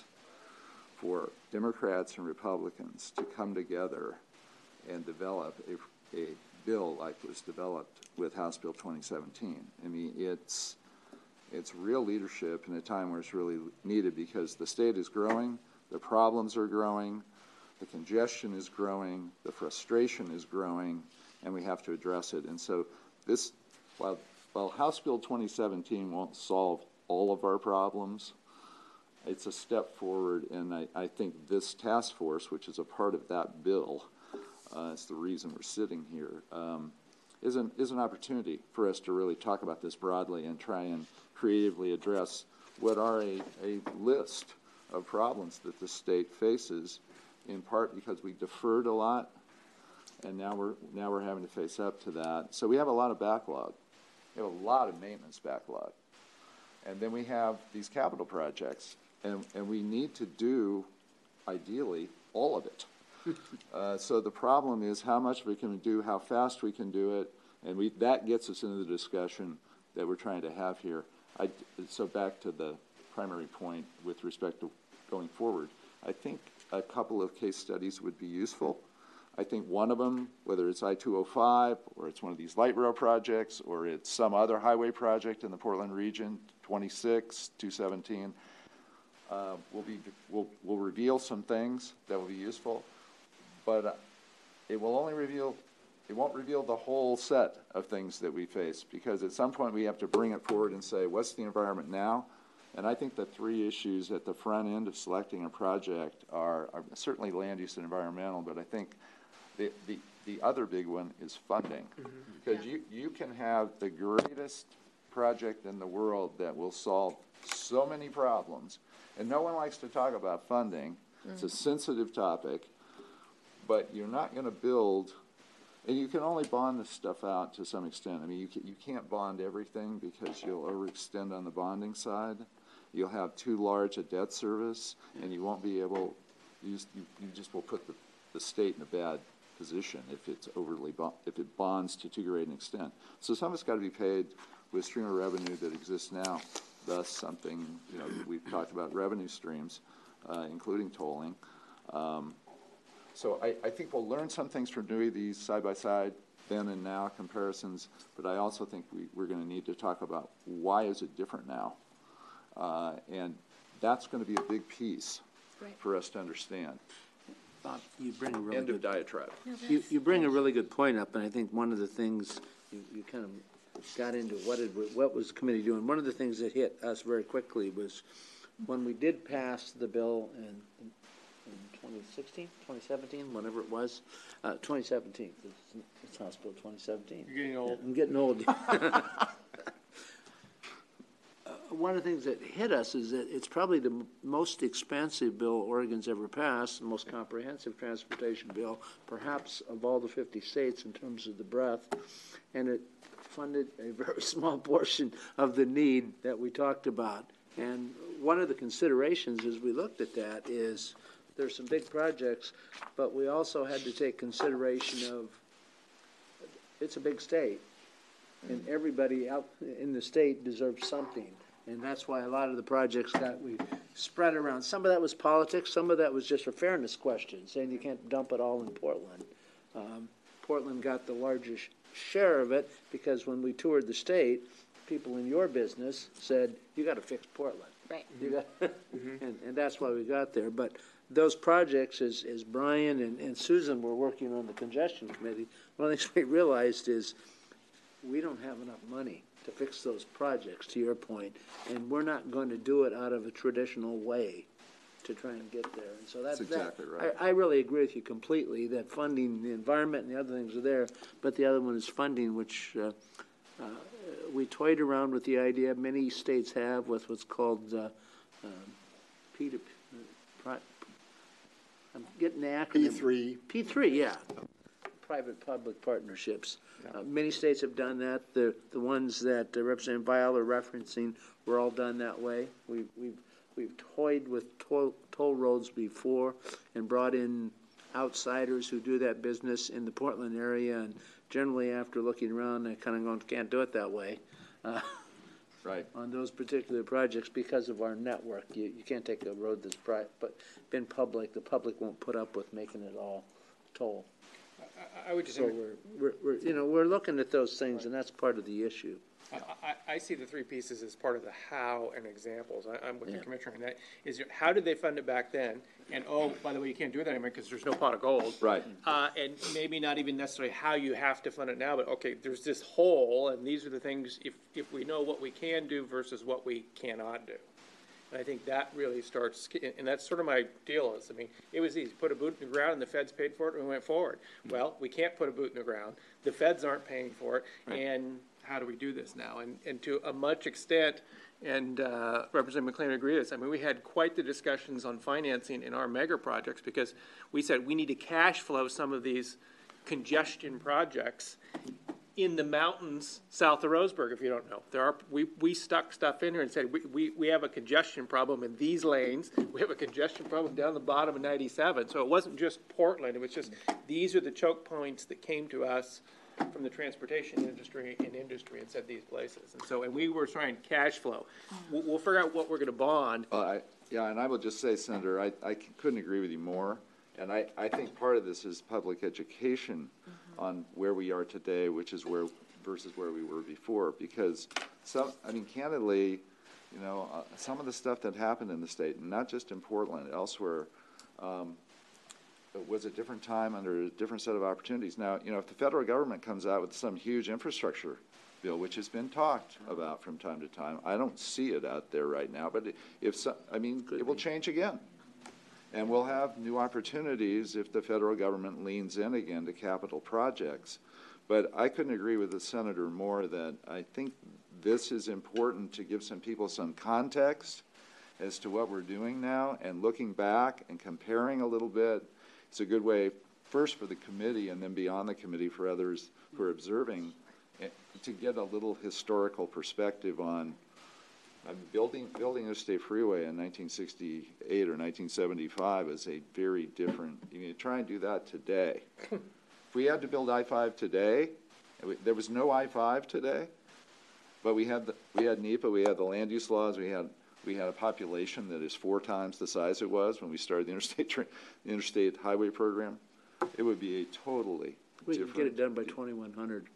for Democrats and Republicans to come together and develop a, a bill like was developed with House Bill twenty seventeen. I mean, it's it's real leadership in a time where it's really needed, because the state is growing, the problems are growing, the congestion is growing, the frustration is growing, and we have to address it. And so this, while, while House Bill twenty seventeen won't solve all of our problems, it's a step forward, and I, I think this task force, which is a part of that bill, uh, it's the reason we're sitting here, um, is an, is an opportunity for us to really talk about this broadly and try and creatively address what are a, a list of problems that the state faces, in part because we deferred a lot, and now we're, now we're having to face up to that. So we have a lot of backlog. We have a lot of maintenance backlog. And then we have these capital projects, and, and we need to do, ideally, all of it. uh, so the problem is how much we can do, how fast we can do it, and we, that gets us into the discussion that we're trying to have here. I, so back to the primary point with respect to going forward, I think a couple of case studies would be useful. I think one of them, whether it's I two oh five, or it's one of these light rail projects, or it's some other highway project in the Portland region, twenty-six, two seventeen, uh, will be, will, will reveal some things that will be useful, but uh, it will only reveal, it won't reveal the whole set of things that we face, because at some point we have to bring it forward and say, what's the environment now? And I think the three issues at the front end of selecting a project are, are certainly land use and environmental, but I think the, the, the other big one is funding. Because mm-hmm. yeah. you, you can have the greatest project in the world that will solve so many problems, and no one likes to talk about funding. Mm-hmm. It's a sensitive topic, but you're not going to build, and you can only bond this stuff out to some extent. I mean, you, can, you can't bond everything because you'll overextend on the bonding side. You'll have too large a debt service, and you won't be able, you, you, you just will put the, the state in a bad position if it's overly, if it bonds to too great an extent. So some of it's got to be paid with stream of revenue that exists now, thus something, you know, we've talked about revenue streams, uh, including tolling. Um, so I, I think we'll learn some things from doing these side-by-side, then and now comparisons, but I also think we, we're going to need to talk about why is it different now? Uh, and that's going to be a big piece right. for us to understand.
Bob, you bring a really
End
good,
of diatribe.
No,
you, you bring a really good point up, and I think one of the things you, you kind of got into what did what was the committee doing. One of the things that hit us very quickly was when we did pass the bill in, in, in twenty sixteen, twenty seventeen, whenever it was, uh, twenty seventeen. It's, it's House Bill twenty seventeen.
You're getting old.
I'm getting old. One of the things that hit us is that it's probably the m- most expansive bill Oregon's ever passed, the most comprehensive transportation bill, perhaps of all the fifty states in terms of the breadth, and it funded a very small portion of the need that we talked about. And one of the considerations as we looked at that is there's some big projects, but we also had to take consideration of it's a big state, and everybody out in the state deserves something. And that's why a lot of the projects got we spread around. Some of that was politics. Some of that was just a fairness question, saying you can't dump it all in Portland. Um, Portland got the largest share of it because when we toured the state, people in your business said, you got to fix Portland.
Right.
You got, mm-hmm. and, and that's why we got there. But those projects, as, as Brian and, and Susan were working on the congestion committee, one of the things we realized is we don't have enough money to fix those projects, to your point, and we're not going to do it out of a traditional way to try and get there. And so that's,
that's exactly
that.
right.
I, I really agree with you completely that funding, the environment and the other things are there, but the other one is funding, which uh, uh, we toyed around with the idea, many states have, with what's called uh, um, P to P. Uh, I'm getting the acronym.
P three.
P three, yeah. Private-public partnerships. Yeah. Uh, many states have done that. The the ones that uh, Representative Vial are referencing were all done that way. We, we've we've toyed with toll, toll roads before and brought in outsiders who do that business in the Portland area, and generally after looking around, they kind of going, can't do it that way. Uh,
Right.
on those particular projects because of our network. You, you can't take a road that's pri- but been public, the public won't put up with making it all toll.
I, I would just,
So we're, we're, we're, you know, we're looking at those things, and that's part of the issue.
I, I, I see the three pieces as part of the how and examples. I, I'm with the
Yeah.
commissioner on that. Is there, how did they fund it back then? And oh, by the way, you can't do that anymore because there's no pot of gold.
Right.
Uh, and maybe not even necessarily how you have to fund it now, but okay, there's this hole, and these are the things, if, if we know what we can do versus what we cannot do. And I think that really starts, and that's sort of my deal is, I mean, it was easy, put a boot in the ground and the feds paid for it and we went forward. Well, we can't put a boot in the ground, the feds aren't paying for it, and how do we do this now? And, and to a much extent, and uh, Representative McLean agreed with this, I mean, we had quite the discussions on financing in our mega projects because we said we need to cash flow some of these congestion projects in the mountains south of Roseburg, if you don't know. There are, we, we stuck stuff in here and said, we, we, we have a congestion problem in these lanes. We have a congestion problem down the bottom of ninety-seven. So it wasn't just Portland. It was just, these are the choke points that came to us from the transportation industry and industry and said these places. And so, and we were trying cash flow. We'll, we'll figure out what we're gonna bond.
Well, I, yeah, and I will just say, Senator, I, I couldn't agree with you more. And I, I think part of this is public education on where we are today, which is where, versus where we were before. Because some, I mean, candidly, you know, uh, some of the stuff that happened in the state, and not just in Portland, elsewhere, um, it was a different time under a different set of opportunities. Now, you know, if the federal government comes out with some huge infrastructure bill, which has been talked about from time to time, I don't see it out there right now, but if so, I mean, it will change again. And we'll have new opportunities if the federal government leans in again to capital projects. But I couldn't agree with the senator more that I think this is important to give some people some context as to what we're doing now, and looking back and comparing a little bit. It's a good way, first for the committee and then beyond the committee for others who are observing, to get a little historical perspective on um, building building Interstate Freeway in nineteen sixty-eight or nineteen seventy-five is a very different. You need to try and do that today. If we had to build I five today, we, there was no I five today, but we had the, we had NEPA, we had the land use laws, we had we had a population that is four times the size it was when we started the interstate tra the interstate highway program. It would be a totally
We can
different.
get it done by twenty-one hundred.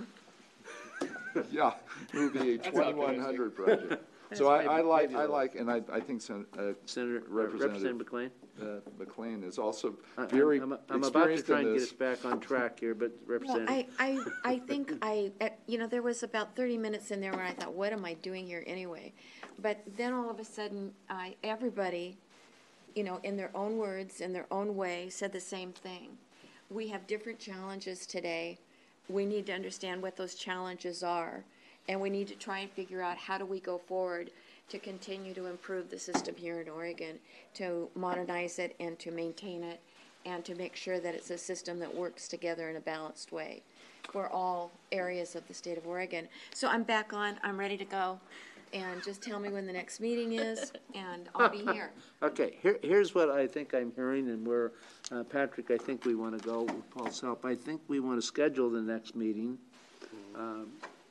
Yeah, it would be a twenty-one hundred project. So I, I like, I like, and I, I think Sen- uh,
Senator,
Representative
Representative McLean?
uh, McLean is also
I-
very
I'm, I'm about to
experienced
try
in
and get us
this.
back on track here, but
Well,
Representative.
I, I, I think I, uh, you know, there was about thirty minutes in there where I thought, what am I doing here anyway? But then all of a sudden, I, everybody, you know, in their own words, in their own way, said the same thing. We have different challenges today. We need to understand what those challenges are. And we need to try and figure out how do we go forward to continue to improve the system here in Oregon, to modernize it and to maintain it, and to make sure that it's a system that works together in a balanced way for all areas of the state of Oregon. So I'm back on, I'm ready to go, and just tell me when the next meeting is, and I'll be here.
Okay, here, here's what I think I'm hearing, and where, uh, Patrick, I think we want to go with Paul's help. I think we want to schedule the next meeting. Um,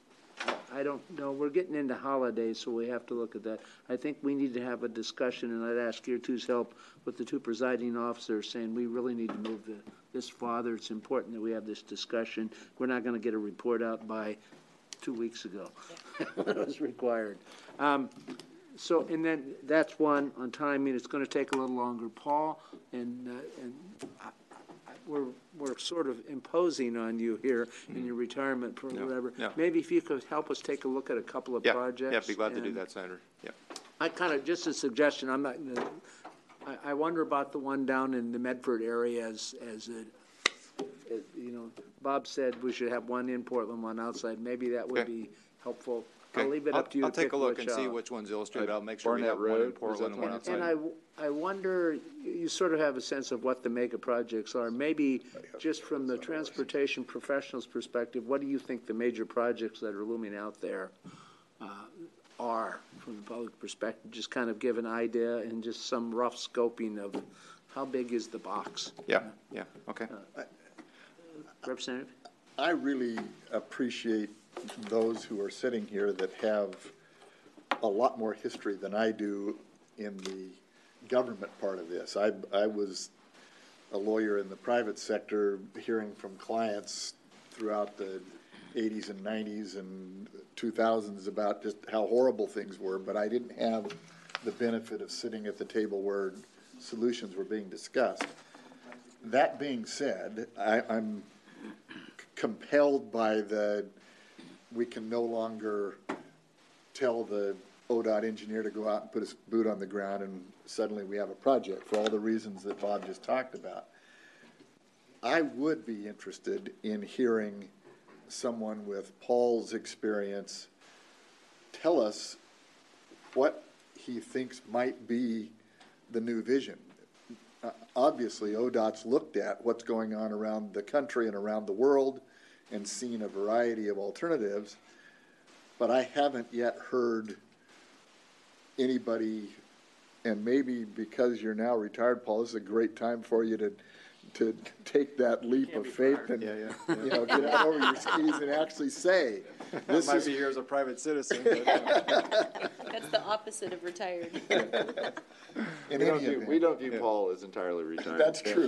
I don't know, we're getting into holidays, so we have to look at that. I think we need to have a discussion, and I'd ask your two's help with the two presiding officers, saying we really need to move the, this farther. It's important that we have this discussion. We're not going to get a report out by two weeks ago. It was required. Um, so, and then that's one on timing. It's going to take a little longer. Paul, and, uh, and I, We're, we're sort of imposing on you here in your retirement for
No,
whatever.
no.
Maybe if you could help us take a look at a couple of
Yeah,
projects.
yeah, be glad to do
and
that, Senator. Yeah.
I kind of, just a suggestion, I'm not, I, I wonder about the one down in the Medford area as, as a, it- you know, Bob said we should have one in Portland, one outside. Maybe that would
Okay.
be helpful. I'll
Okay.
leave it up to you
I'll
to
take
pick
a look
which
and see
out.
which one's illustrated.
Uh,
I'll make sure we
Barnett
have one in
Road, was
Portland
that
and one
the
outside.
And I, w- I wonder, you sort of have a sense of what the mega projects are. Maybe just from the transportation professionals' perspective, what do you think the major projects that are looming out there uh, are from the public perspective, just kind of give an idea and just some rough scoping of how big is the box?
Yeah, yeah, okay.
Representative?
I really appreciate those who are sitting here that have a lot more history than I do in the government part of this. I, I was a lawyer in the private sector, hearing from clients throughout the eighties and nineties and two thousands about just how horrible things were, but I didn't have the benefit of sitting at the table where solutions were being discussed. That being said, I, I'm compelled by the, we can no longer tell the O D O T engineer to go out and put his boot on the ground and suddenly we have a project for all the reasons that Bob just talked about. I would be interested in hearing someone with Paul's experience tell us what he thinks might be the new vision. Uh, obviously, O D O T's looked at what's going on around the country and around the world and seen a variety of alternatives, but I haven't yet heard anybody, and maybe because you're now retired, Paul, this is a great time for you to to take that leap of faith and,
Yeah, yeah,
you know, get out over your skis and actually say, this
Might
is,
be here as a private citizen, but uh,
That's the opposite of retired.
in
we don't
any
view, we
event.
don't view Paul as entirely retired.
That's true.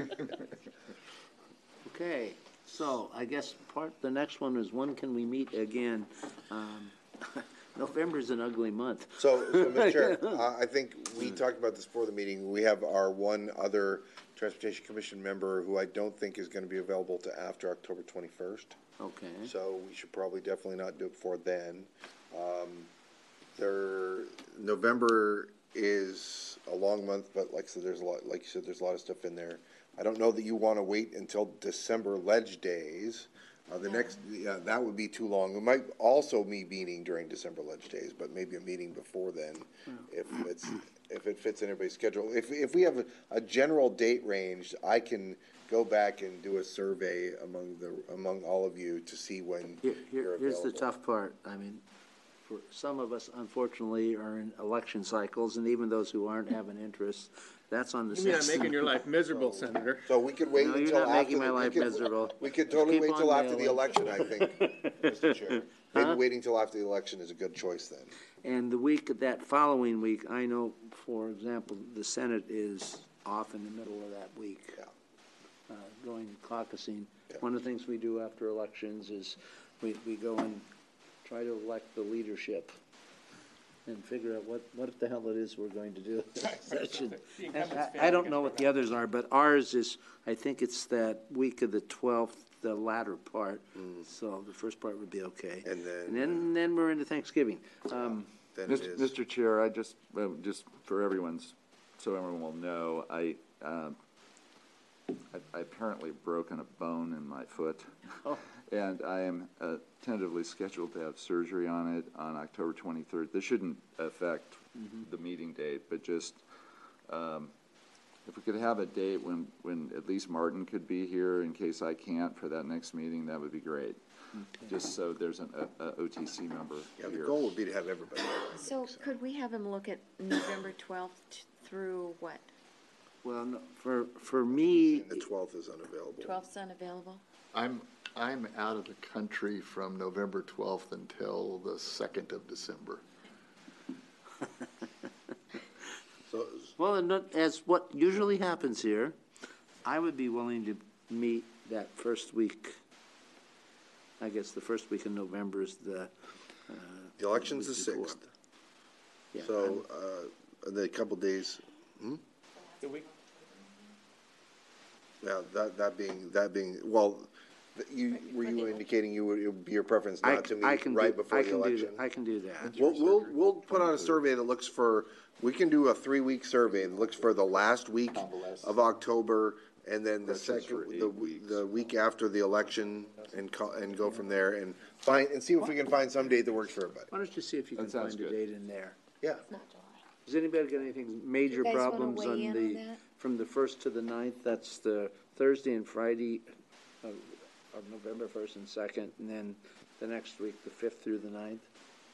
Okay, so I guess part, the next one is when can we meet again? Um, November's an ugly month.
So, so Mister Chair, uh, I think we talked about this before the meeting. We have our one other Transportation Commission member who I don't think is going to be available to after October twenty-first.
Okay.
So we should probably definitely not do it before then. Um, there, November is a long month, but like I said, there's a lot, like you said, there's a lot of stuff in there. I don't know that you want to wait until December ledge days. Uh, the next, yeah, that would be too long. It might also be meeting during December ledge days, but maybe a meeting before then, if it's, if it fits in everybody's schedule. If, if we have a, a general date range, I can go back and do a survey among the, among all of you to see when
Here,
you're
here,
available.
here's the tough part. I mean, for some of us, unfortunately, are in election cycles, and even those who aren't have an interest. That's on the
You mean I'm
sixth.
making your life miserable, Senator?
So we could wait
No, you're
until
not
after.
making my
the- we
life
could-
miserable.
We could
Just
totally
keep
wait till
on
after the
mailing.
election, I think, Mister Chair. Maybe waiting till after the election is a good choice then.
And the week, that following week, I know, for example, the Senate is off in the middle of that week.
Yeah.
Uh, going caucusing.
Yeah.
One of the things we do after elections is we, we go and try to elect the leadership and figure out what, what the hell it is we're going to do in that session. And I, I don't know what the others are, but ours is, I think it's that week of the twelfth, the latter part. So the first part would be okay.
And then-
And then, then we're into Thanksgiving. Um,
Then it
Mister
is.
Mister Chair, I just, uh, just for everyone's, so everyone will know, I, um, I, I apparently broken a bone in my foot.
Oh.
And I am uh, tentatively scheduled to have surgery on it on October twenty-third. This shouldn't affect the meeting date, but just, um, if we could have a date when, when at least Martin could be here in case I can't for that next meeting, that would be great. Just so there's an, a, a O T C member
Yeah, the
here.
goal would be to have everybody.
So could we have him look at November twelfth t- through what?
Well, no, for, for me,
The twelfth is unavailable.
twelfth's unavailable?
I'm, I'm out of the country from November twelfth until the second of December.
So,
well, and not- as what usually happens here, I would be willing to meet that first week. I guess the first week in November is the,
the election's the
week before.
sixth,
yeah.
so, uh, the couple days,
The week,
yeah, that, that being, that being, well, th- you, were you indicating you would, it would be your preference
I
not to
c- I
meet
can
right
do-
before
I
the
can do
election?
that. I can do that.
We'll, we'll, we'll put on a survey that looks for, we can do a three-week survey that looks for the last week of October, and then the second,
for
the,
eight
w- the week after the election, and co- and go from there, and find, and see if we can find some date that works for everybody.
Why don't you see if you can
That sounds
find a
good.
date in there?
Yeah.
Has anybody got anything, major
guys wanna
problems
weigh
on
in on
the,
that?
from the first to the ninth? That's the Thursday and Friday of, of November first and second, and then the next week, the fifth through the ninth.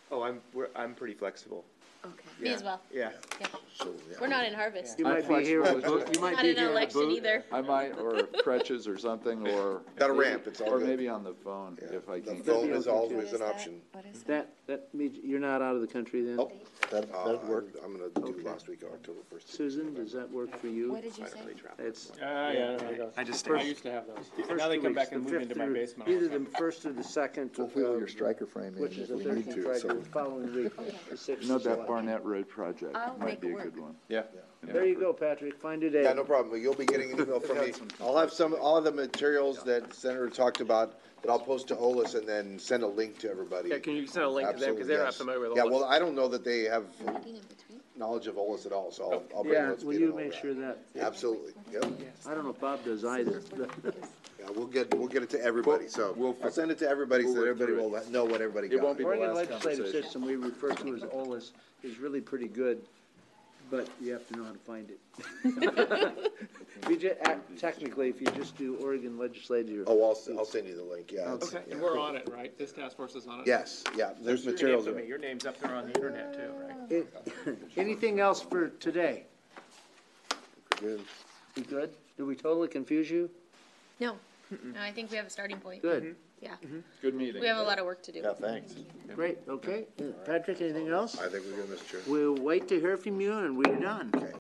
Oh, I'm, we're, I'm pretty flexible.
Okay.
Me as well.
Yeah.
Yeah.
So, yeah.
We're not in Harvest.
You
I'm
might be here, in a
flexible.
boot- you might
Not
be
in
here
an
in a
election
boot.
either.
I might, or crutches or something, or.
Got a ramp, it's all
Or
good.
maybe on the phone, if I
The
can.
phone is
okay.
always an option.
What is that?
That, that means you're not out of the country then?
Oh, that,
Uh,
that'd
I'm,
work.
I'm gonna do
Okay.
last week of October first.
Susan, does that work for you?
What did you say?
It's
Ah, yeah, I know
I just,
those. I used to have those.
first
Now they
two
come
weeks,
back and
the
move
fifth
into my
through-
basement.
Either the first or the second.
We'll wheel
uh,
your striker frame in
Which is
if
the
we need
thirteenth,
to,
right,
so.
the following week, the sixth.
You know,
of
that
July.
Barnett Road project
I'll
might
make
be
it
a
work.
good one.
Yeah.
There you go, Patrick, find a day.
Yeah, no problem. You'll be getting an email from me. I'll have some, all of the materials that Senator talked about, that I'll post to Olus and then send a link to everybody.
Yeah, can you send a link to them, because they're not
Absolutely,
familiar with
yes.
all
Yeah,
this.
well, I don't know that they have
Meeting in between.
knowledge of Olus at all, so I'll, I'll bring
Yeah,
those.
will
get
you
all
make
that.
sure that,
Absolutely, yep.
I don't know if Bob does either.
Yeah, we'll get, we'll get it to everybody, so
We'll-
I'll send it to everybody so
we'll
that
work
everybody
through
will know what everybody
It
got.
won't be the
Oregon
last
legislative
conversation.
system we refer to as OLAS is really pretty good, but you have to know how to find it. If you ju- act- technically, if you just do Oregon legislature.
Oh, I'll, s- I'll send you the link, yeah. it's-
Okay, and we're on it, right? This task force is on it?
Yes, yeah, there's
Your
materials.
name's- I
in
mean,
it.
Your name's up there on the internet too, right?
It- Anything else for today?
Good.
We good? Did we totally confuse you?
No, no, I think we have a starting point.
Good,
Yeah,
Good meeting.
we have a lot of work to do.
Yeah, thanks.
great, okay. Patrick, anything else?
I think we're good, Mister Chair.
We'll wait to hear from you and we're done.